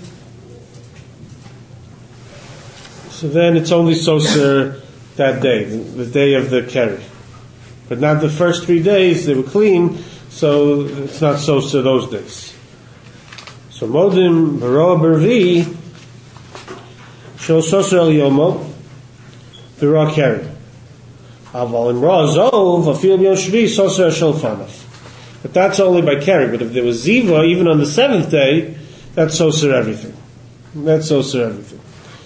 so then it's only soser that day, the, the day of the carry. But not the first three days, they were clean, so it's not soser those days. So modim b'roa b'rvi shel soser el yomo, the raw carry. Aval in raw zov afil b'yom shvi soser shel fanav. But that's only by carry. But if there was ziva, even on the seventh day, that's soser everything. That's soser everything.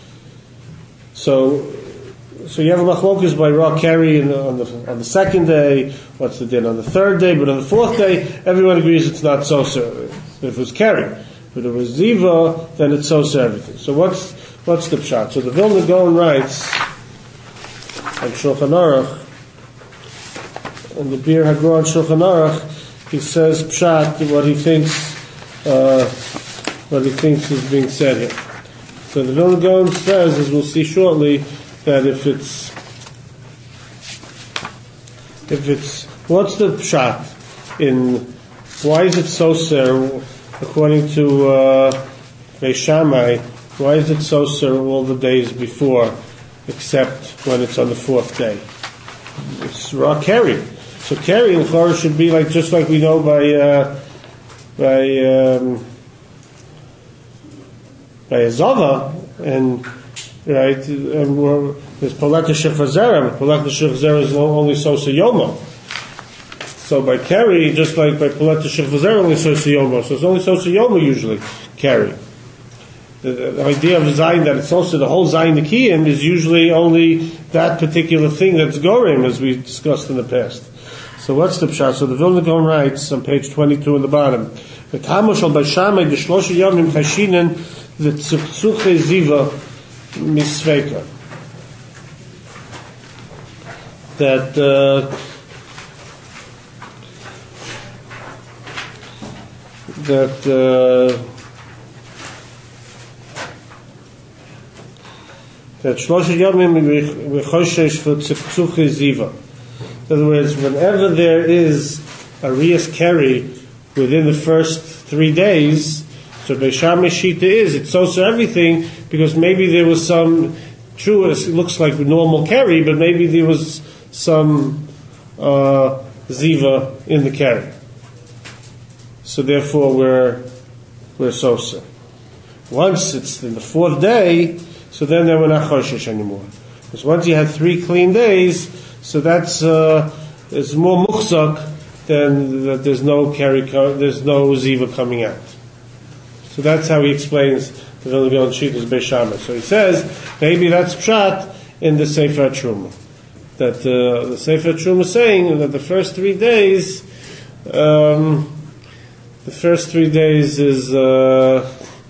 So, so you have a machlokus by raw carry in the, on the on the second day. What's the din on the third day? But on the fourth day, everyone agrees it's not soser. If it was carry, but if it was ziva, then it's soser everything. So what's what's the pshat? So the Vilna Gaon writes on Shulchan Aruch, and the Bir Hagro on Shulchan Aruch, he says pshat what he thinks uh, what he thinks is being said here. So the Vilna Gaon says, as we'll see shortly, that if it's if it's what's the pshat in why is it soser according to uh, Beis Shammai? Why is it soser all the days before, except when it's on the fourth day? it's raw carry. So carry in Chorah should be like just like we know by uh, by um, by a Zava, and right, and we're, there's Paleta Shechazera, but Paleta Shechazera is only Sosa Yoma. So by carry, just like by Paleta Shechazera, only Sosa Yoma. So it's only Sosa Yoma usually carry. The, the idea of Zayin, that it's also the whole Zayin Nikiyim, is usually only that particular thing that's Gorim, as we discussed in the past. So what's the pshat? So the Vilna Gaon writes on page twenty-two in the bottom, the Tamush al Beishamai the Shlosha Yomim Chashinen the Tzupzuche Ziva Misveka. That uh, that uh, that Shlosha Yomim V'choshesh V'Tzupzuche Ziva. In other words, whenever there is a Rias Keri within the first three days, so Beisham Shita is, it's also everything, because maybe there was some, true, it looks like normal Keri, but maybe there was some uh, Ziva in the Keri. So therefore we're, we're Sosa. Once it's in the fourth day, so then we're not Choshesh anymore. Because once you have three clean days, so that's uh, it's more muchzak than that. There's no carry, there's no ziva coming out. So that's how he explains the Vilna Gaon Shittas Beishamai. So he says maybe that's pshat in the Sefer Truma, that uh, the Sefer Truma is saying that the first three days, um, the first three days is uh,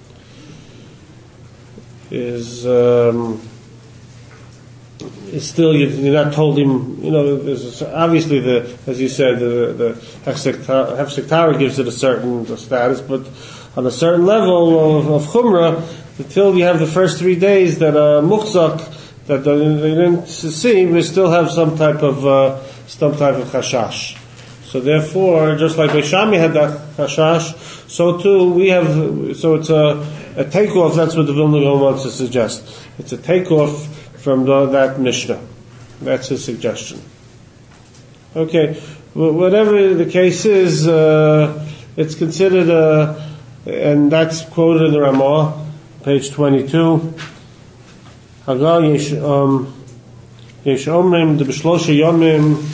is. Um, It's still, you're not told him, you know, there's obviously the, as you said, the, the Hefsek Torah gives it a certain status, but on a certain level of, of Chumrah, until you have the first three days that are Muchzak, that they didn't see, we still have some type of, uh, some type of Chashash. So therefore, just like Beishami had that Chashash, so too we have, so it's a, a takeoff, that's what the Vilna Gaon wants to suggest. It's a takeoff from the, that Mishnah. That's his suggestion. Okay, well, whatever the case is, uh, it's considered, uh, and that's quoted in the Ramah, page twenty-two. Hagal yesh um yesh omrim de b'shlosha yomim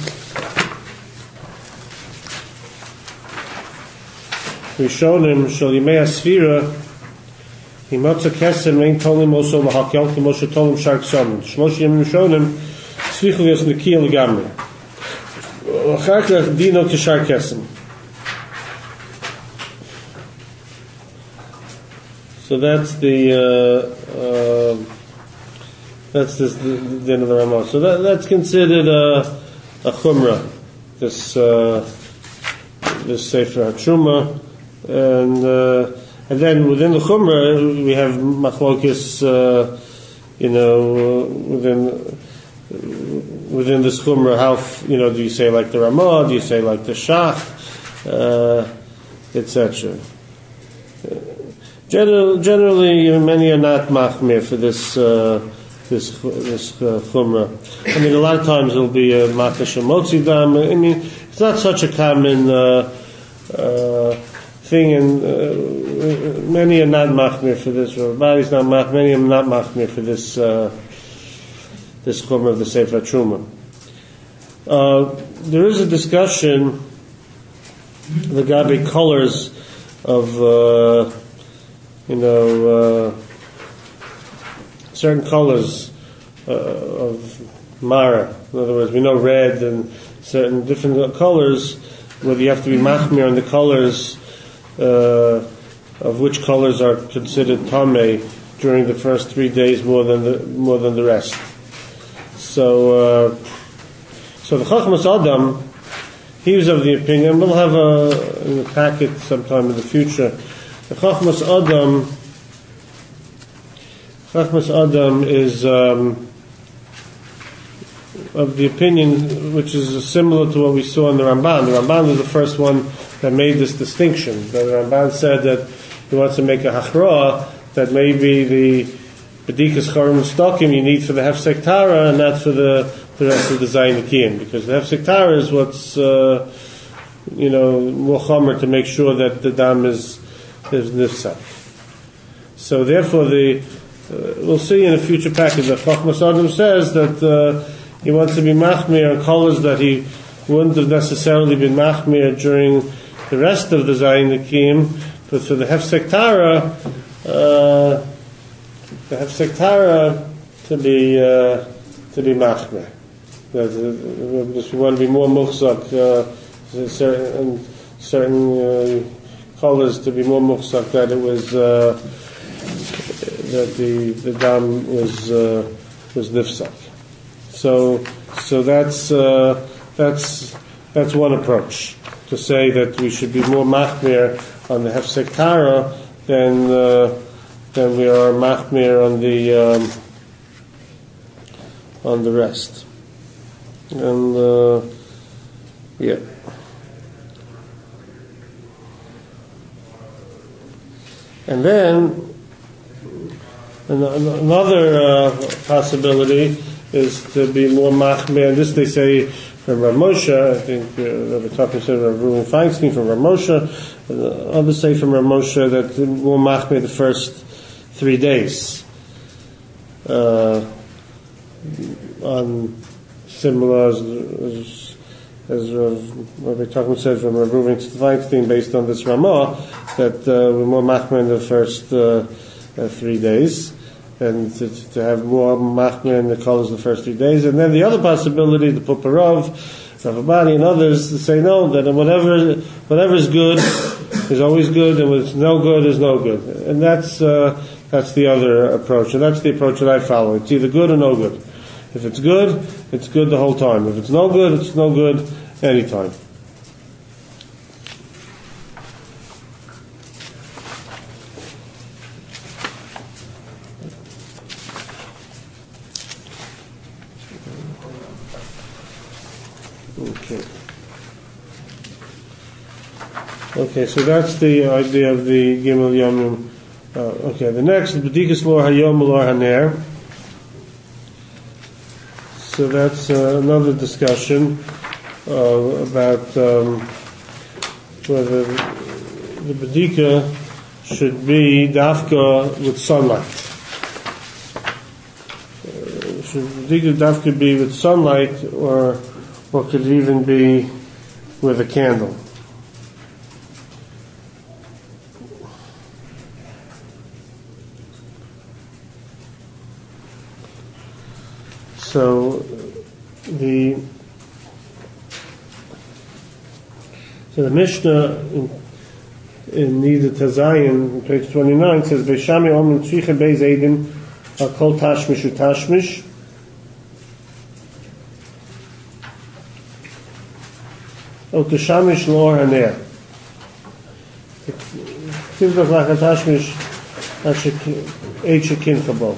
rishonim shel yimei asfira. Himotza Kesem Rein Tolim also Lahakyal Moshe Tolim Shark Son. Shlosh Yemim Shonim Tzvichlios Nikiyah Legamri. Achar Dino Kishar Kesem. So that's the uh, uh, that's this, the, the end of the Ramah. So that, that's considered a, a chumrah. This uh, this Sefer HaTruma, and. Uh, And then within the Chumrah, we have machlokes, uh, you know, within within this Chumrah, how, you know, do you say like the Ramah, do you say like the Shach, uh, et cetera. General, generally, many are not machmir for this uh, this this uh, Chumrah. I mean, a lot of times it'll be a makash motzi dam. I mean, it's not such a common uh, uh, thing, and uh, many are not machmir for this. Everybody's not machmir. Many are not machmir for this uh, this chumrah of the Sefer Truma. Uh, there is a discussion regarding colors of uh, you know uh, certain colors uh, of Mara. In other words, we know red and certain different colors, whether you have to be machmir on the colors. Uh, of which colors are considered tamei during the first three days more than the more than the rest. So, uh, so the Chachmas Adam, he was of the opinion. We'll have a in the packet sometime in the future. The Chachmas Adam, Chachmas Adam is um, of the opinion, which is similar to what we saw in the Ramban. The Ramban was the first one that made this distinction. The Ramban said that he wants to make a hachra that maybe the Bedikas Chorim Stokim you need for the Hefsek Tara and not for the, the rest of the Zayin Kiyim, because the Hefsek Tara is what's uh, you know more chomer to make sure that the dam is is nifsak. So therefore, the uh, we'll see in a future package that Chochmas Adam says that uh, he wants to be machmir on colors that he wouldn't have necessarily been machmir during the rest of the Zayin Kiyim, but for the Hefsek Tara, uh, the Hefsek Tara to be uh, to be machmir. That uh, just we want to be more muchzak, uh, certain certain uh, colors to be more muchzak, that it was uh, that the the dam was uh, was nifsak. So so that's uh, that's that's one approach, to say that we should be more machmir on the Hefsek Tara than uh, than we are machmir on the um, on the rest. And uh, yeah. And then another uh, possibility is to be more machmir. This they say from Rav Moshe. I think uh, Rabbi Tucker said Rav Reuven Feinstein from Rav Moshe. Uh, others say from Rav Moshe that more machmir the first three days. Uh, on similar as as, as Rav, Rabbi Tucker said from Rav Reuven Feinstein, based on this Ramah, that uh, we're more machmir in the first uh, uh, three days. And to, to have more machmir in the colors the first three days. And then the other possibility, the Puparov, Rav Abadi and others, to say no, that whatever whatever is good is always good, and what's no good is no good. And that's uh, that's the other approach, and that's the approach that I follow. It's either good or no good. If it's good, it's good the whole time. If it's no good, it's no good anytime. Okay. Okay, so that's the idea of the Gimel Yomim. Uh, okay, the next is B'dikas Lor Hayom Lor Haner. So that's uh, another discussion uh, about um, whether the B'dika should be dafka with sunlight. Uh, should B'dika dafka be with sunlight, or or could it even be with a candle? So the so the Mishnah in, in Nida Tazayin, page twenty-nine, says Beishami Omen Tzricha Beis Eidim Kol Tashmish Utashmish. O Tashmish Lor Haner. It seems like a Tashmish Eichekin Chabot.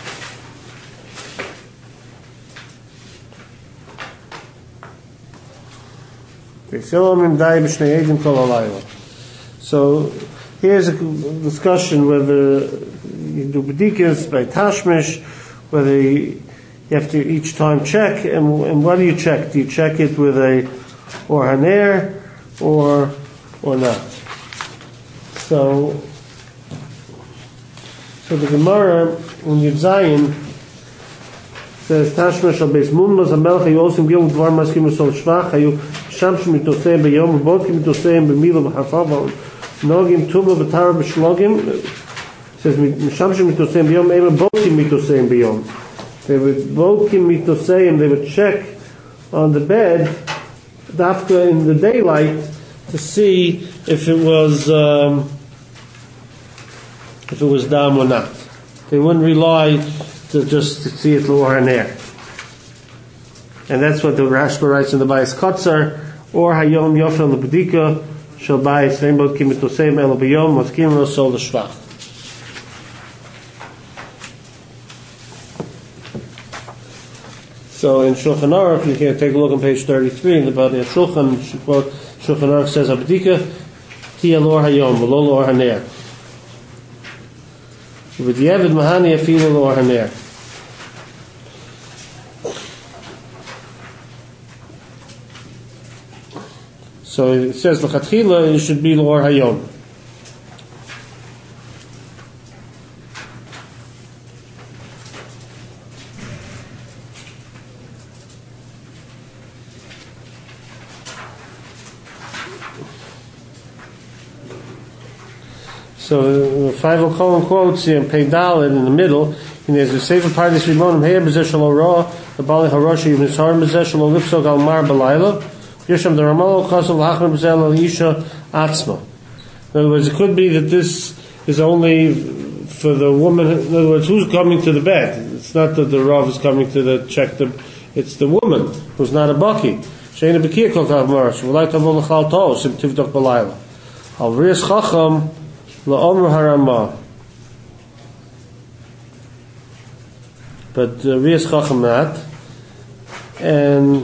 So here's a discussion whether you do bedikas by tashmish, whether you have to each time check, and, and what do you check? Do you check it with a or haner or or not? So so the Gemara in Yud Zayin says tashmish al beis munmas hamelech hayu osim gil dvar maskim usol shvach hayu shamshim mitosei b'yom v'bodkim mitosei b'milo v'harfav nogim tumah v'tara b'shlogim. Says shamshim mitosei b'yom ema bodkim mitosei b'yom. They would bodkim mitosei, they would check on the bed dafka in the daylight to see if it was um, if it was dam or not. They wouldn't rely to just to see it lower and air. And that's what the Rashba writes in the Bayis Kotzar, or Hayom Yofel L'Bedika Shel Bayis V'Embod Ki Mitoseim Elo B'Yom Moskim Lo Sol L'Shvach. So in Shulchan Aruch, you can take a look on page thirty-three in the body of Shulchan. Shulchan Aruch says Abedika Tia Lor Hayom V'Lo Lor Haner. V'diavad mahani afilu l'or haner. So it says l'chatchila, it should be l'or hayom. So the five O'Cohen quotes here, Pei Dalet in the middle, and there's the Sefer Pardes Rimonim, Heir B'zeh Ora, the Bali Haroshi, Yimishar B'zeh Shelo Lifsog Al Mar B'layla, Yisham the Ramal Chasel L'Achmer B'zeh Al Yisha Atzma. In other words, it could be that this is only for the woman, in other words, who's coming to the bed? It's not that the Rav is coming to the check the, it's the woman who's not a Baki. Sheina B'kir Kol Kav Marash, V'lai Tavol L'chal Toh, Sim Tivdok B'layla. Al Rias Chacham, La'omr Harama. But uh, Rias Chacham not. And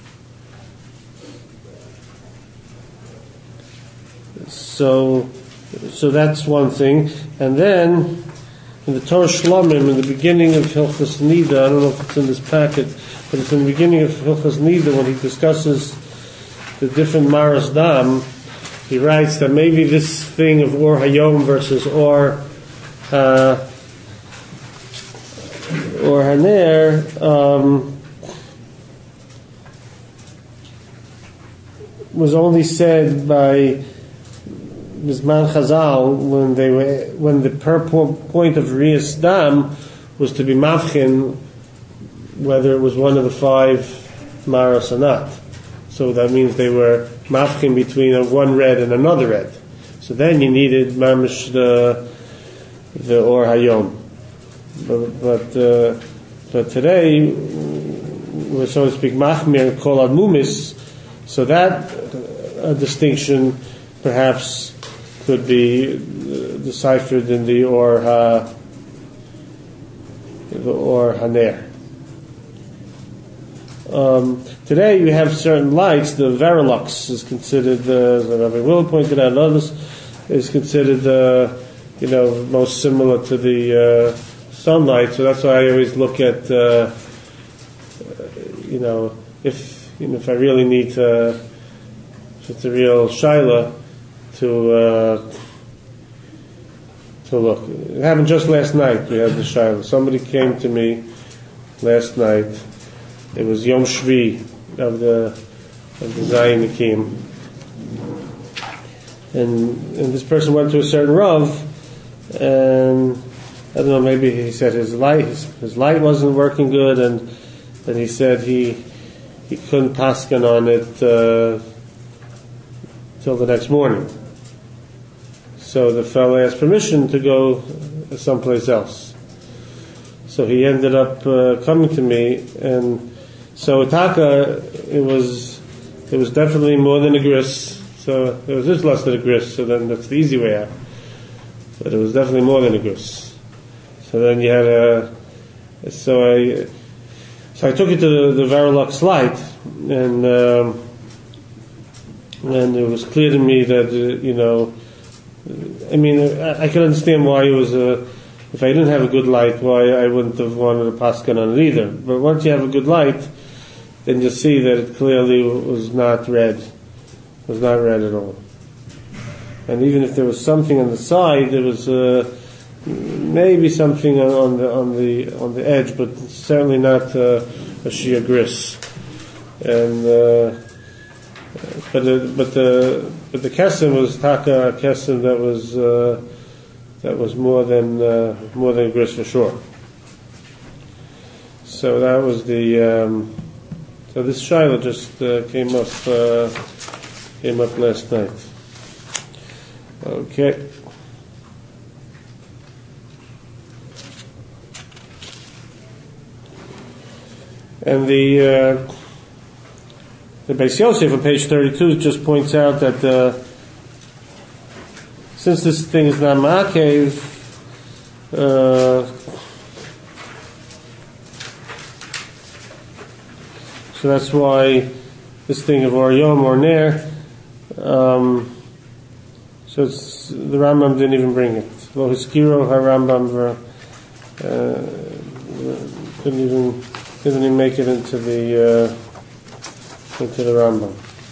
so so that's one thing. And then in the Torah Shlomim, in the beginning of Hilchos Nida, I don't know if it's in this packet, but it's in the beginning of Hilchos Nida when he discusses the different Maras Dam. He writes that maybe this thing of Or Hayom versus Or uh, Or Haner um, was only said by Mizman Chazal when they were when the point of Rias Dam was to be mavchin whether it was one of the five maras or not. So that means they were mafkin between a one red and another red. So then you needed mamish the the Or Hayom. But but, uh, but today we're, so to speak, machmir kol ad mumis. So that uh, distinction perhaps could be uh, deciphered in the Or Ha, the Or Haner. Um, today you have certain lights. The Verilux is considered, uh, as Rabbi Will pointed out, and others, is considered, uh, you know, most similar to the uh, sunlight. So that's why I always look at, uh, you know, if you know, if I really need to, if it's a real shaila, to uh, to look. It happened just last night. We had the shaila. Somebody came to me last night. It was Yom Shvi of the of the Zion Akim, and and this person went to a certain Rav, and I don't know, maybe he said his light his, his light wasn't working good, and and he said he he couldn't paskin on it uh, till the next morning. So the fellow asked permission to go someplace else. So he ended up uh, coming to me, and so Taka, it was it was definitely more than a gris. So it was just less than a gris. So then that's the easy way out. But it was definitely more than a gris. So then you had a. So I so I took it to the, the Verilux light, and um, and it was clear to me that uh, you know, I mean, I, I can understand why it was a. If I didn't have a good light, why I wouldn't have wanted a paskan on it either. But once you have a good light, then you see that it clearly was not red. It was not red at all. And even if there was something on the side, there was uh, maybe something on the on the on the edge, but certainly not uh, a sheer gris. And uh, but the, but the but the kesem was taka kesem that was. Uh, That was more than uh, more than gris for sure. So that was the. Um, so this shaila just uh, came up uh, came up last night. Okay. And the uh, the Beis Yosef on page thirty-two just points out that. Uh, Since this thing is not ma'akev, uh, so that's why this thing of Or Yom or Ner, um, so it's, the Rambam didn't even bring it. Lo hiskiro ha Rambam uh, couldn't even didn't even make it into the uh, into the Rambam.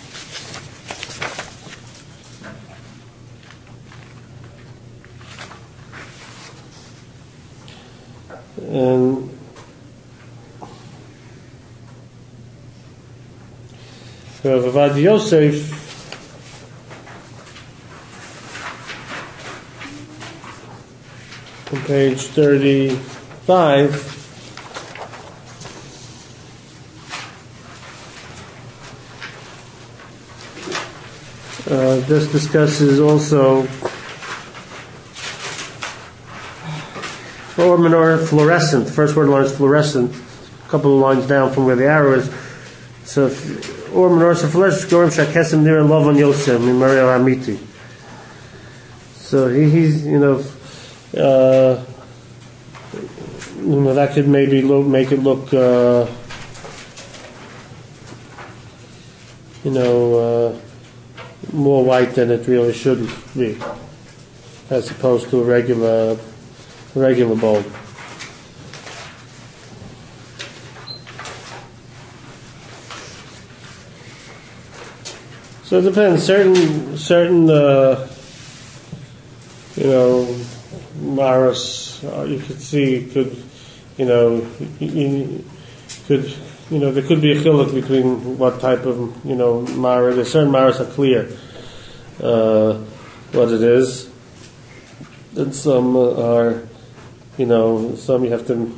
And Rav Avad Yosef on page thirty-five uh, this discusses also or menorah fluorescent. The first word line is fluorescent, a couple of lines down from where the arrow is. So, if, or menorah fluorescent, gorim shakesim nir love on Yosef mimario hamiti. So he, he's, you know, uh, you know that could maybe look, make it look, uh, you know, uh, more white than it really should be, as opposed to a regular. regular bulb. So it depends. Certain, certain, uh, you know, maras uh, you could see could, you know, you could, you know, there could be a chiluk between what type of, you know, mara. There's certain maras are clear uh, what it is, and some are. You know, some you have to,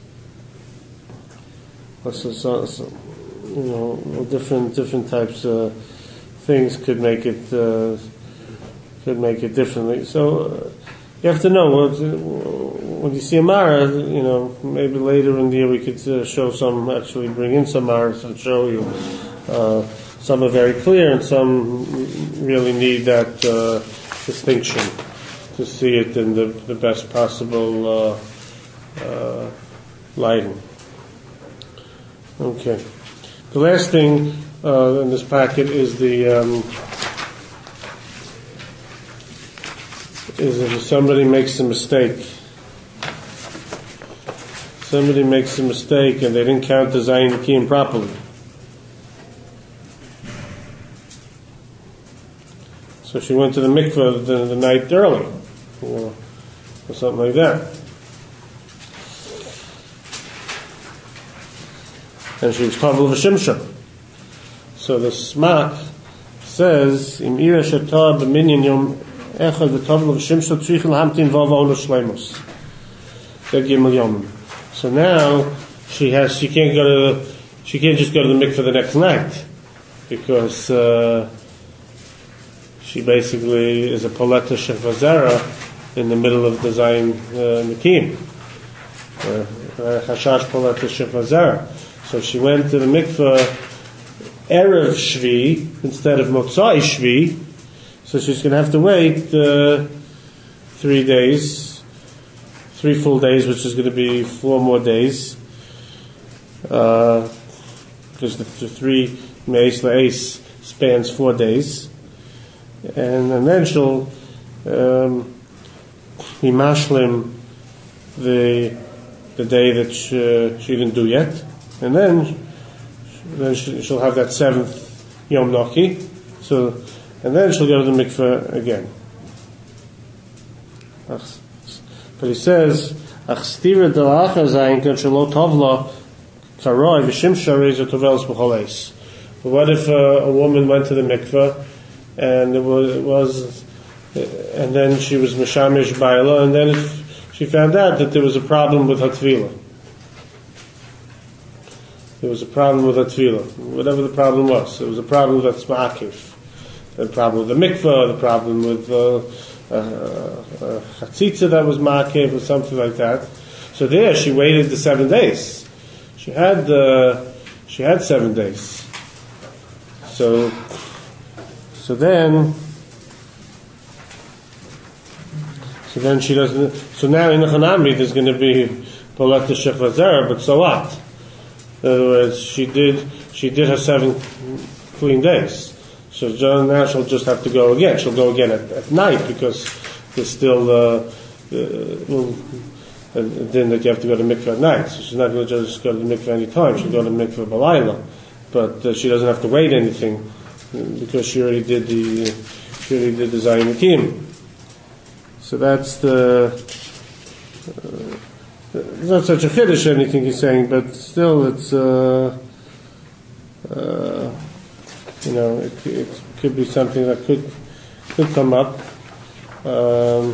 so, so, so, you know, different different types of things could make it uh, could make it differently. So uh, you have to know what, when you see a mara. You know, maybe later in the year we could uh, show some, actually bring in some maras and show you. Uh, some are very clear, and some really need that uh, distinction. To see it in the, the best possible uh, uh, lighting. Okay. The last thing uh, in this packet is the um, is if somebody makes a mistake. Somebody makes a mistake and they didn't count the Zayin Kiyim properly. So she went to the mikveh the, the night early. Or, or something like that. And she was Tavl v'Shimsha. So the Smak says, Im ira shetar b'minyan yom echad v'Tavl v'Shimsha tzrich l'hamtin v'ava olu shleimus. They're gimel yomim. So now she has, she can't go to, she can't just go to the mikveh the next night because uh, she basically is a poleta shevazera in the middle of the Zayin Nikim. Chashash poleta shevazera. So she went to the mikveh erev shvi instead of motzai shvi. So she's going to have to wait uh, three days, three full days, which is going to be four more days. Uh, because the, the three meis la'es spans four days. And, and then she'll um, be mashlim the the day that she, she didn't do yet, and then then she, she'll have that seventh Yom Noki. So, and then she'll go to the mikveh again. But he says, "Ach stira delacha zayin kan shelo tovla karoi v'shimsha reizer tovelos b'choleis." But what if uh, a woman went to the mikveh and it was, it was and then she was mishamish ba'ila, and then it, she found out that there was a problem with her tefillah. There was a problem with her tefillah, whatever the problem was. There was a problem that's ma'akiv. The problem with the mikveh, the problem with uh, uh, chatzitza that was ma'akiv, or something like that. So there, she waited the seven days. She had uh, she had seven days. So so then. So then she doesn't. So now in the Hanami there's going to be polata shechvazera, but so what? In other words, she did she did her seven clean days. So now she'll just have to go again. She'll go again at, at night because there's still uh, uh, well, a din that you have to go to mikveh at night. So she's not going to just go to the mikveh any time. She'll go to the mikveh b'layla, but uh, she doesn't have to wait anything because she already did the she already did the Zayin Akim. So that's the. Uh, it's not such a chiddush anything he's saying, but still it's. Uh, uh, you know, it, it could be something that could could come up. Um,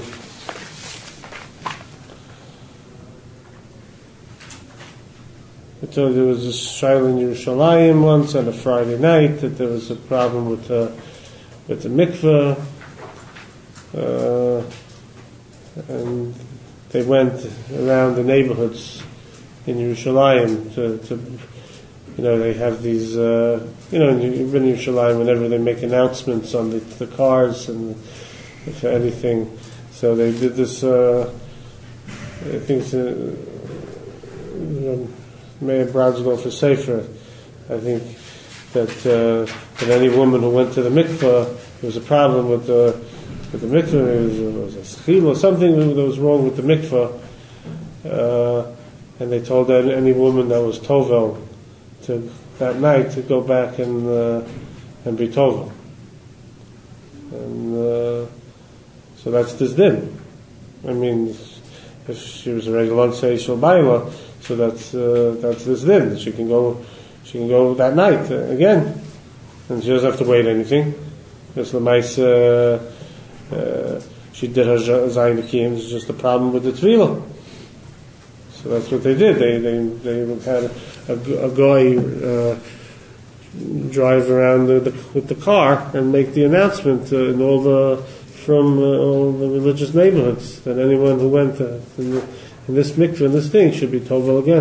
I told you there was a shayla in Yerushalayim once on a Friday night that there was a problem with the with the mikveh, uh, and they went around the neighborhoods in Yerushalayim to, to you know, they have these, uh, you know, you've been in Yerushalayim whenever they make announcements on the, the cars and if anything. So they did this, uh, I think it's a, um, Mayor Bradsdorf for Sefer. I think that uh, that any woman who went to the mikveh, there was a problem with the with the mikveh. It was, it was a schil or something that was wrong with the mikveh, uh, and they told that any woman that was tovel to that night to go back and uh, and be tovel. And uh, so that's this din. I mean, if she was a regular seishal baila. So that's uh, that's this din. She can go, she can go that night uh, again, and she doesn't have to wait anything. Because the mice, uh, uh, she did her zayin akim. It's just a problem with the tefillah. So that's what they did. They they they had a, a guy uh, drive around the, the, with the car and make the announcement uh, in all the from uh, all the religious neighborhoods that anyone who went uh, in the, in this mikveh, in this thing, should be tovel again.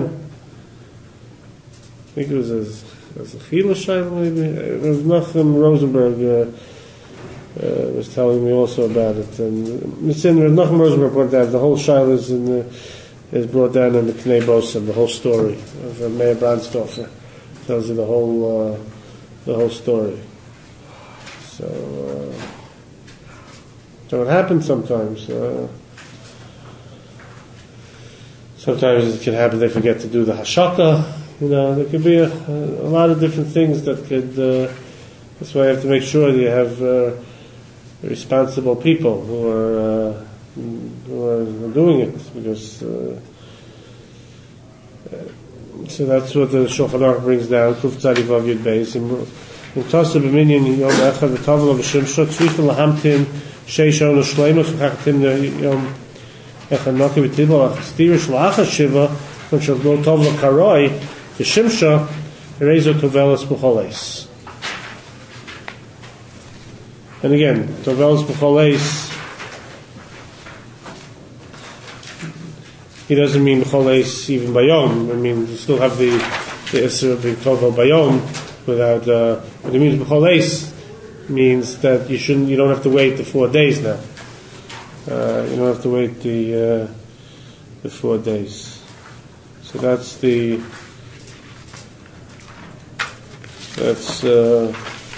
I think it was as as a chila shayla maybe. It was Nachum Rosenberg uh, uh, was telling me also about it, and it's in Nachum Rosenberg pointed out the whole shayla is in the, is brought down in the K'nei Bosim, the whole story of uh, Meir Brandstorfer. Tells you the whole uh, the whole story. So uh, so it happens sometimes. Uh, Sometimes it can happen they forget to do the hashaka. You know, there could be a, a lot of different things that could. Uh, that's why you have to make sure that you have uh, responsible people who are uh, who are doing it. Because uh, so that's what the Shulchan Aruch brings down. Kuf Tzadi Vav Yud Beis. In Tosa b'minyan yom echad v'tavel v'shimshot tzrich lahamtin sheish ono shleimah v'chachtim yom. Echanoki v'tibol achstirish la'achas shiva when shall go tov l'karoi v'shimsha erezo tovelas b'choles. And again, tovelas b'choles, he doesn't mean b'choles even bayom. I mean, you still have the the isser of the tovel bayom without. Uh, what it means b'choles means that you shouldn't, you don't have to wait the four days now. Uh, you don't have to wait the uh, the four days. So that's the that's uh,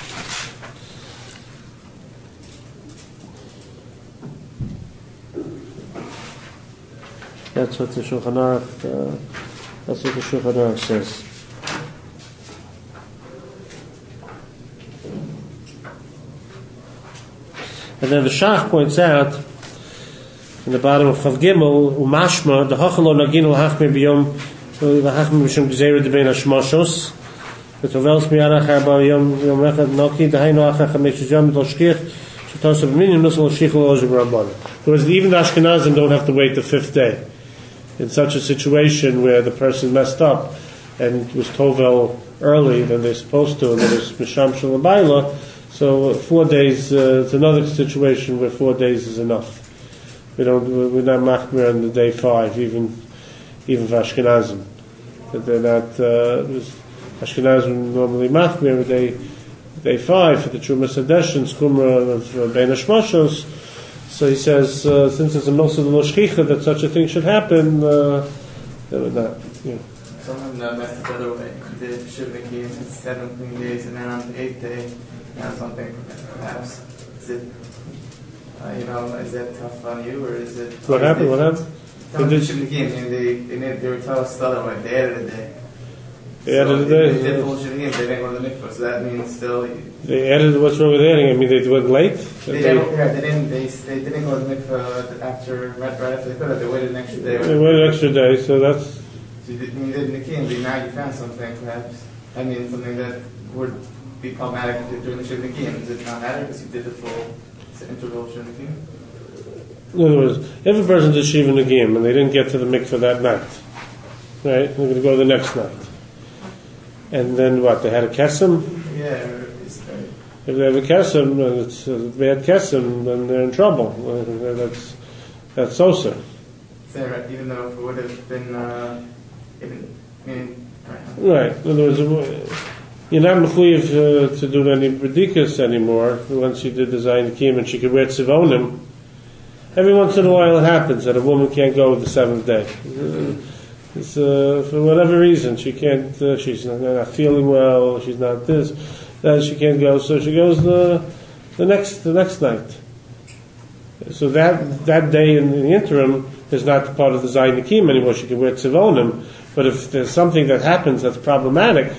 that's what the Shulchan Aruch uh, that's what the Shulchan Aruch says. And then the Shach points out in the bottom of Chav Gimel, umashma the hachalo nagin lahachmir biyom lahachmir b'shem gzeira debein hashmashos v'tovels miyarach arba yom yom echad noki dahainu achach hamesh yom l'shkich shetos of minyan nusal l'shich l'ozig rabbanim. Because even the Ashkenazim don't have to wait the fifth day. In such a situation where the person messed up and was tovel early than they're supposed to, and there's misham shalabayla, so four days. Uh, it's another situation where four days is enough. We don't. We're not machmir on the day five, even even for Ashkenazim. That they're not. Uh, Ashkenazim normally machmir day day five for the Trumas Hadesh and Skumra of Bein Hashmashos. So he says, uh, since it's a milsa de lo shchicha that such a thing should happen, uh, they would not. You know. Some of them messed the other way. The shipping game is seven clean days, and then on the eighth day, now something perhaps is it. Uh, you know, is that tough on you, or is it? What happened? What happened? Tell them shouldn't again, and they, they, made, they were telling us the other way, they added a day. They so added a if day? They did full shidduchim, they didn't go to the mikvah, so that means still... They added, what's wrong with adding? I mean, they went late? They, they, didn't, yeah, they, didn't, they, they didn't go to the mikvah after, right, right after they could have, they waited an extra day. They waited an extra day, so that's... So you did, you did Nikim, but now you found something, perhaps. I mean, something that would be problematic during the Shiv Nikim. Does it not matter because you did the full interval of Shiv Nikim? In other words, if a person did Shiva Nagim and they didn't get to the mikveh that night, right, they're going to go the next night. And then what, they had a kesem? Yeah, it's, uh, If they have a kesem, and it's a bad kesem, then they're in trouble. Uh, That's that's sosa. say, right, even though if it would have been, uh, even, I mean, right. Right. In other words, you're not mechuyev uh, to do any bedikas anymore. Once you did the Zayin Nikim and she could wear tzivonim, every once in a while it happens that a woman can't go the seventh day. Uh, It's, uh, for whatever reason, she can't, uh, she's not, not feeling well, she's not this, that she can't go, so she goes the, the next, the next night. So that, that day in the interim is not part of the Zayin Nikim anymore, she can wear tzivonim, but if there's something that happens that's problematic,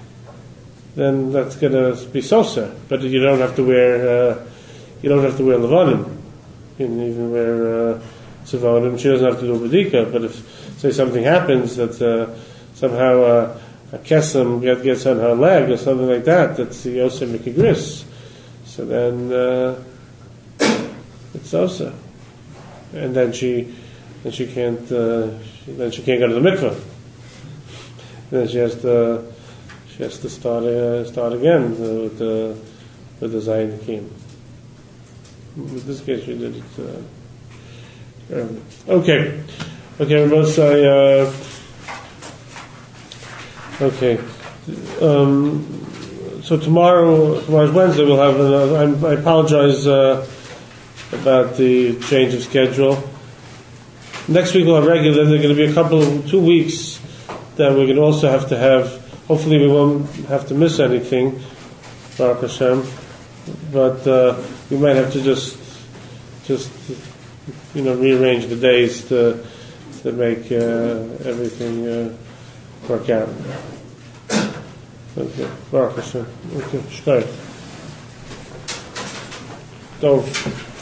then that's gonna be sosa, but you don't have to wear, uh, you don't have to wear levanim, you can even wear, uh, tzivonim, she doesn't have to do a bedika, but if, say something happens that uh, somehow uh, a kesem get, gets on her leg or something like that, that's the Yosef Mikigris. So then uh, it's Osa, and then she, then she can't, uh, she, then she can't go to the mikveh. Then she has to, she has to start uh, start again uh, with the with the Zayin Nikim. In this case, she did it. Uh, early. Okay. Okay, we both say, uh, okay, um, so tomorrow, tomorrow's Wednesday, we'll have another, I'm, I apologize, uh, about the change of schedule. Next week we'll have regular, there are going to be a couple of, two weeks that we're going to also have to have, hopefully we won't have to miss anything, Baruch Hashem, but, uh, we might have to just, just, you know, rearrange the days to, to make uh, everything uh, work out. Okay, Baruch Hashem. Okay, Shkai. Dov.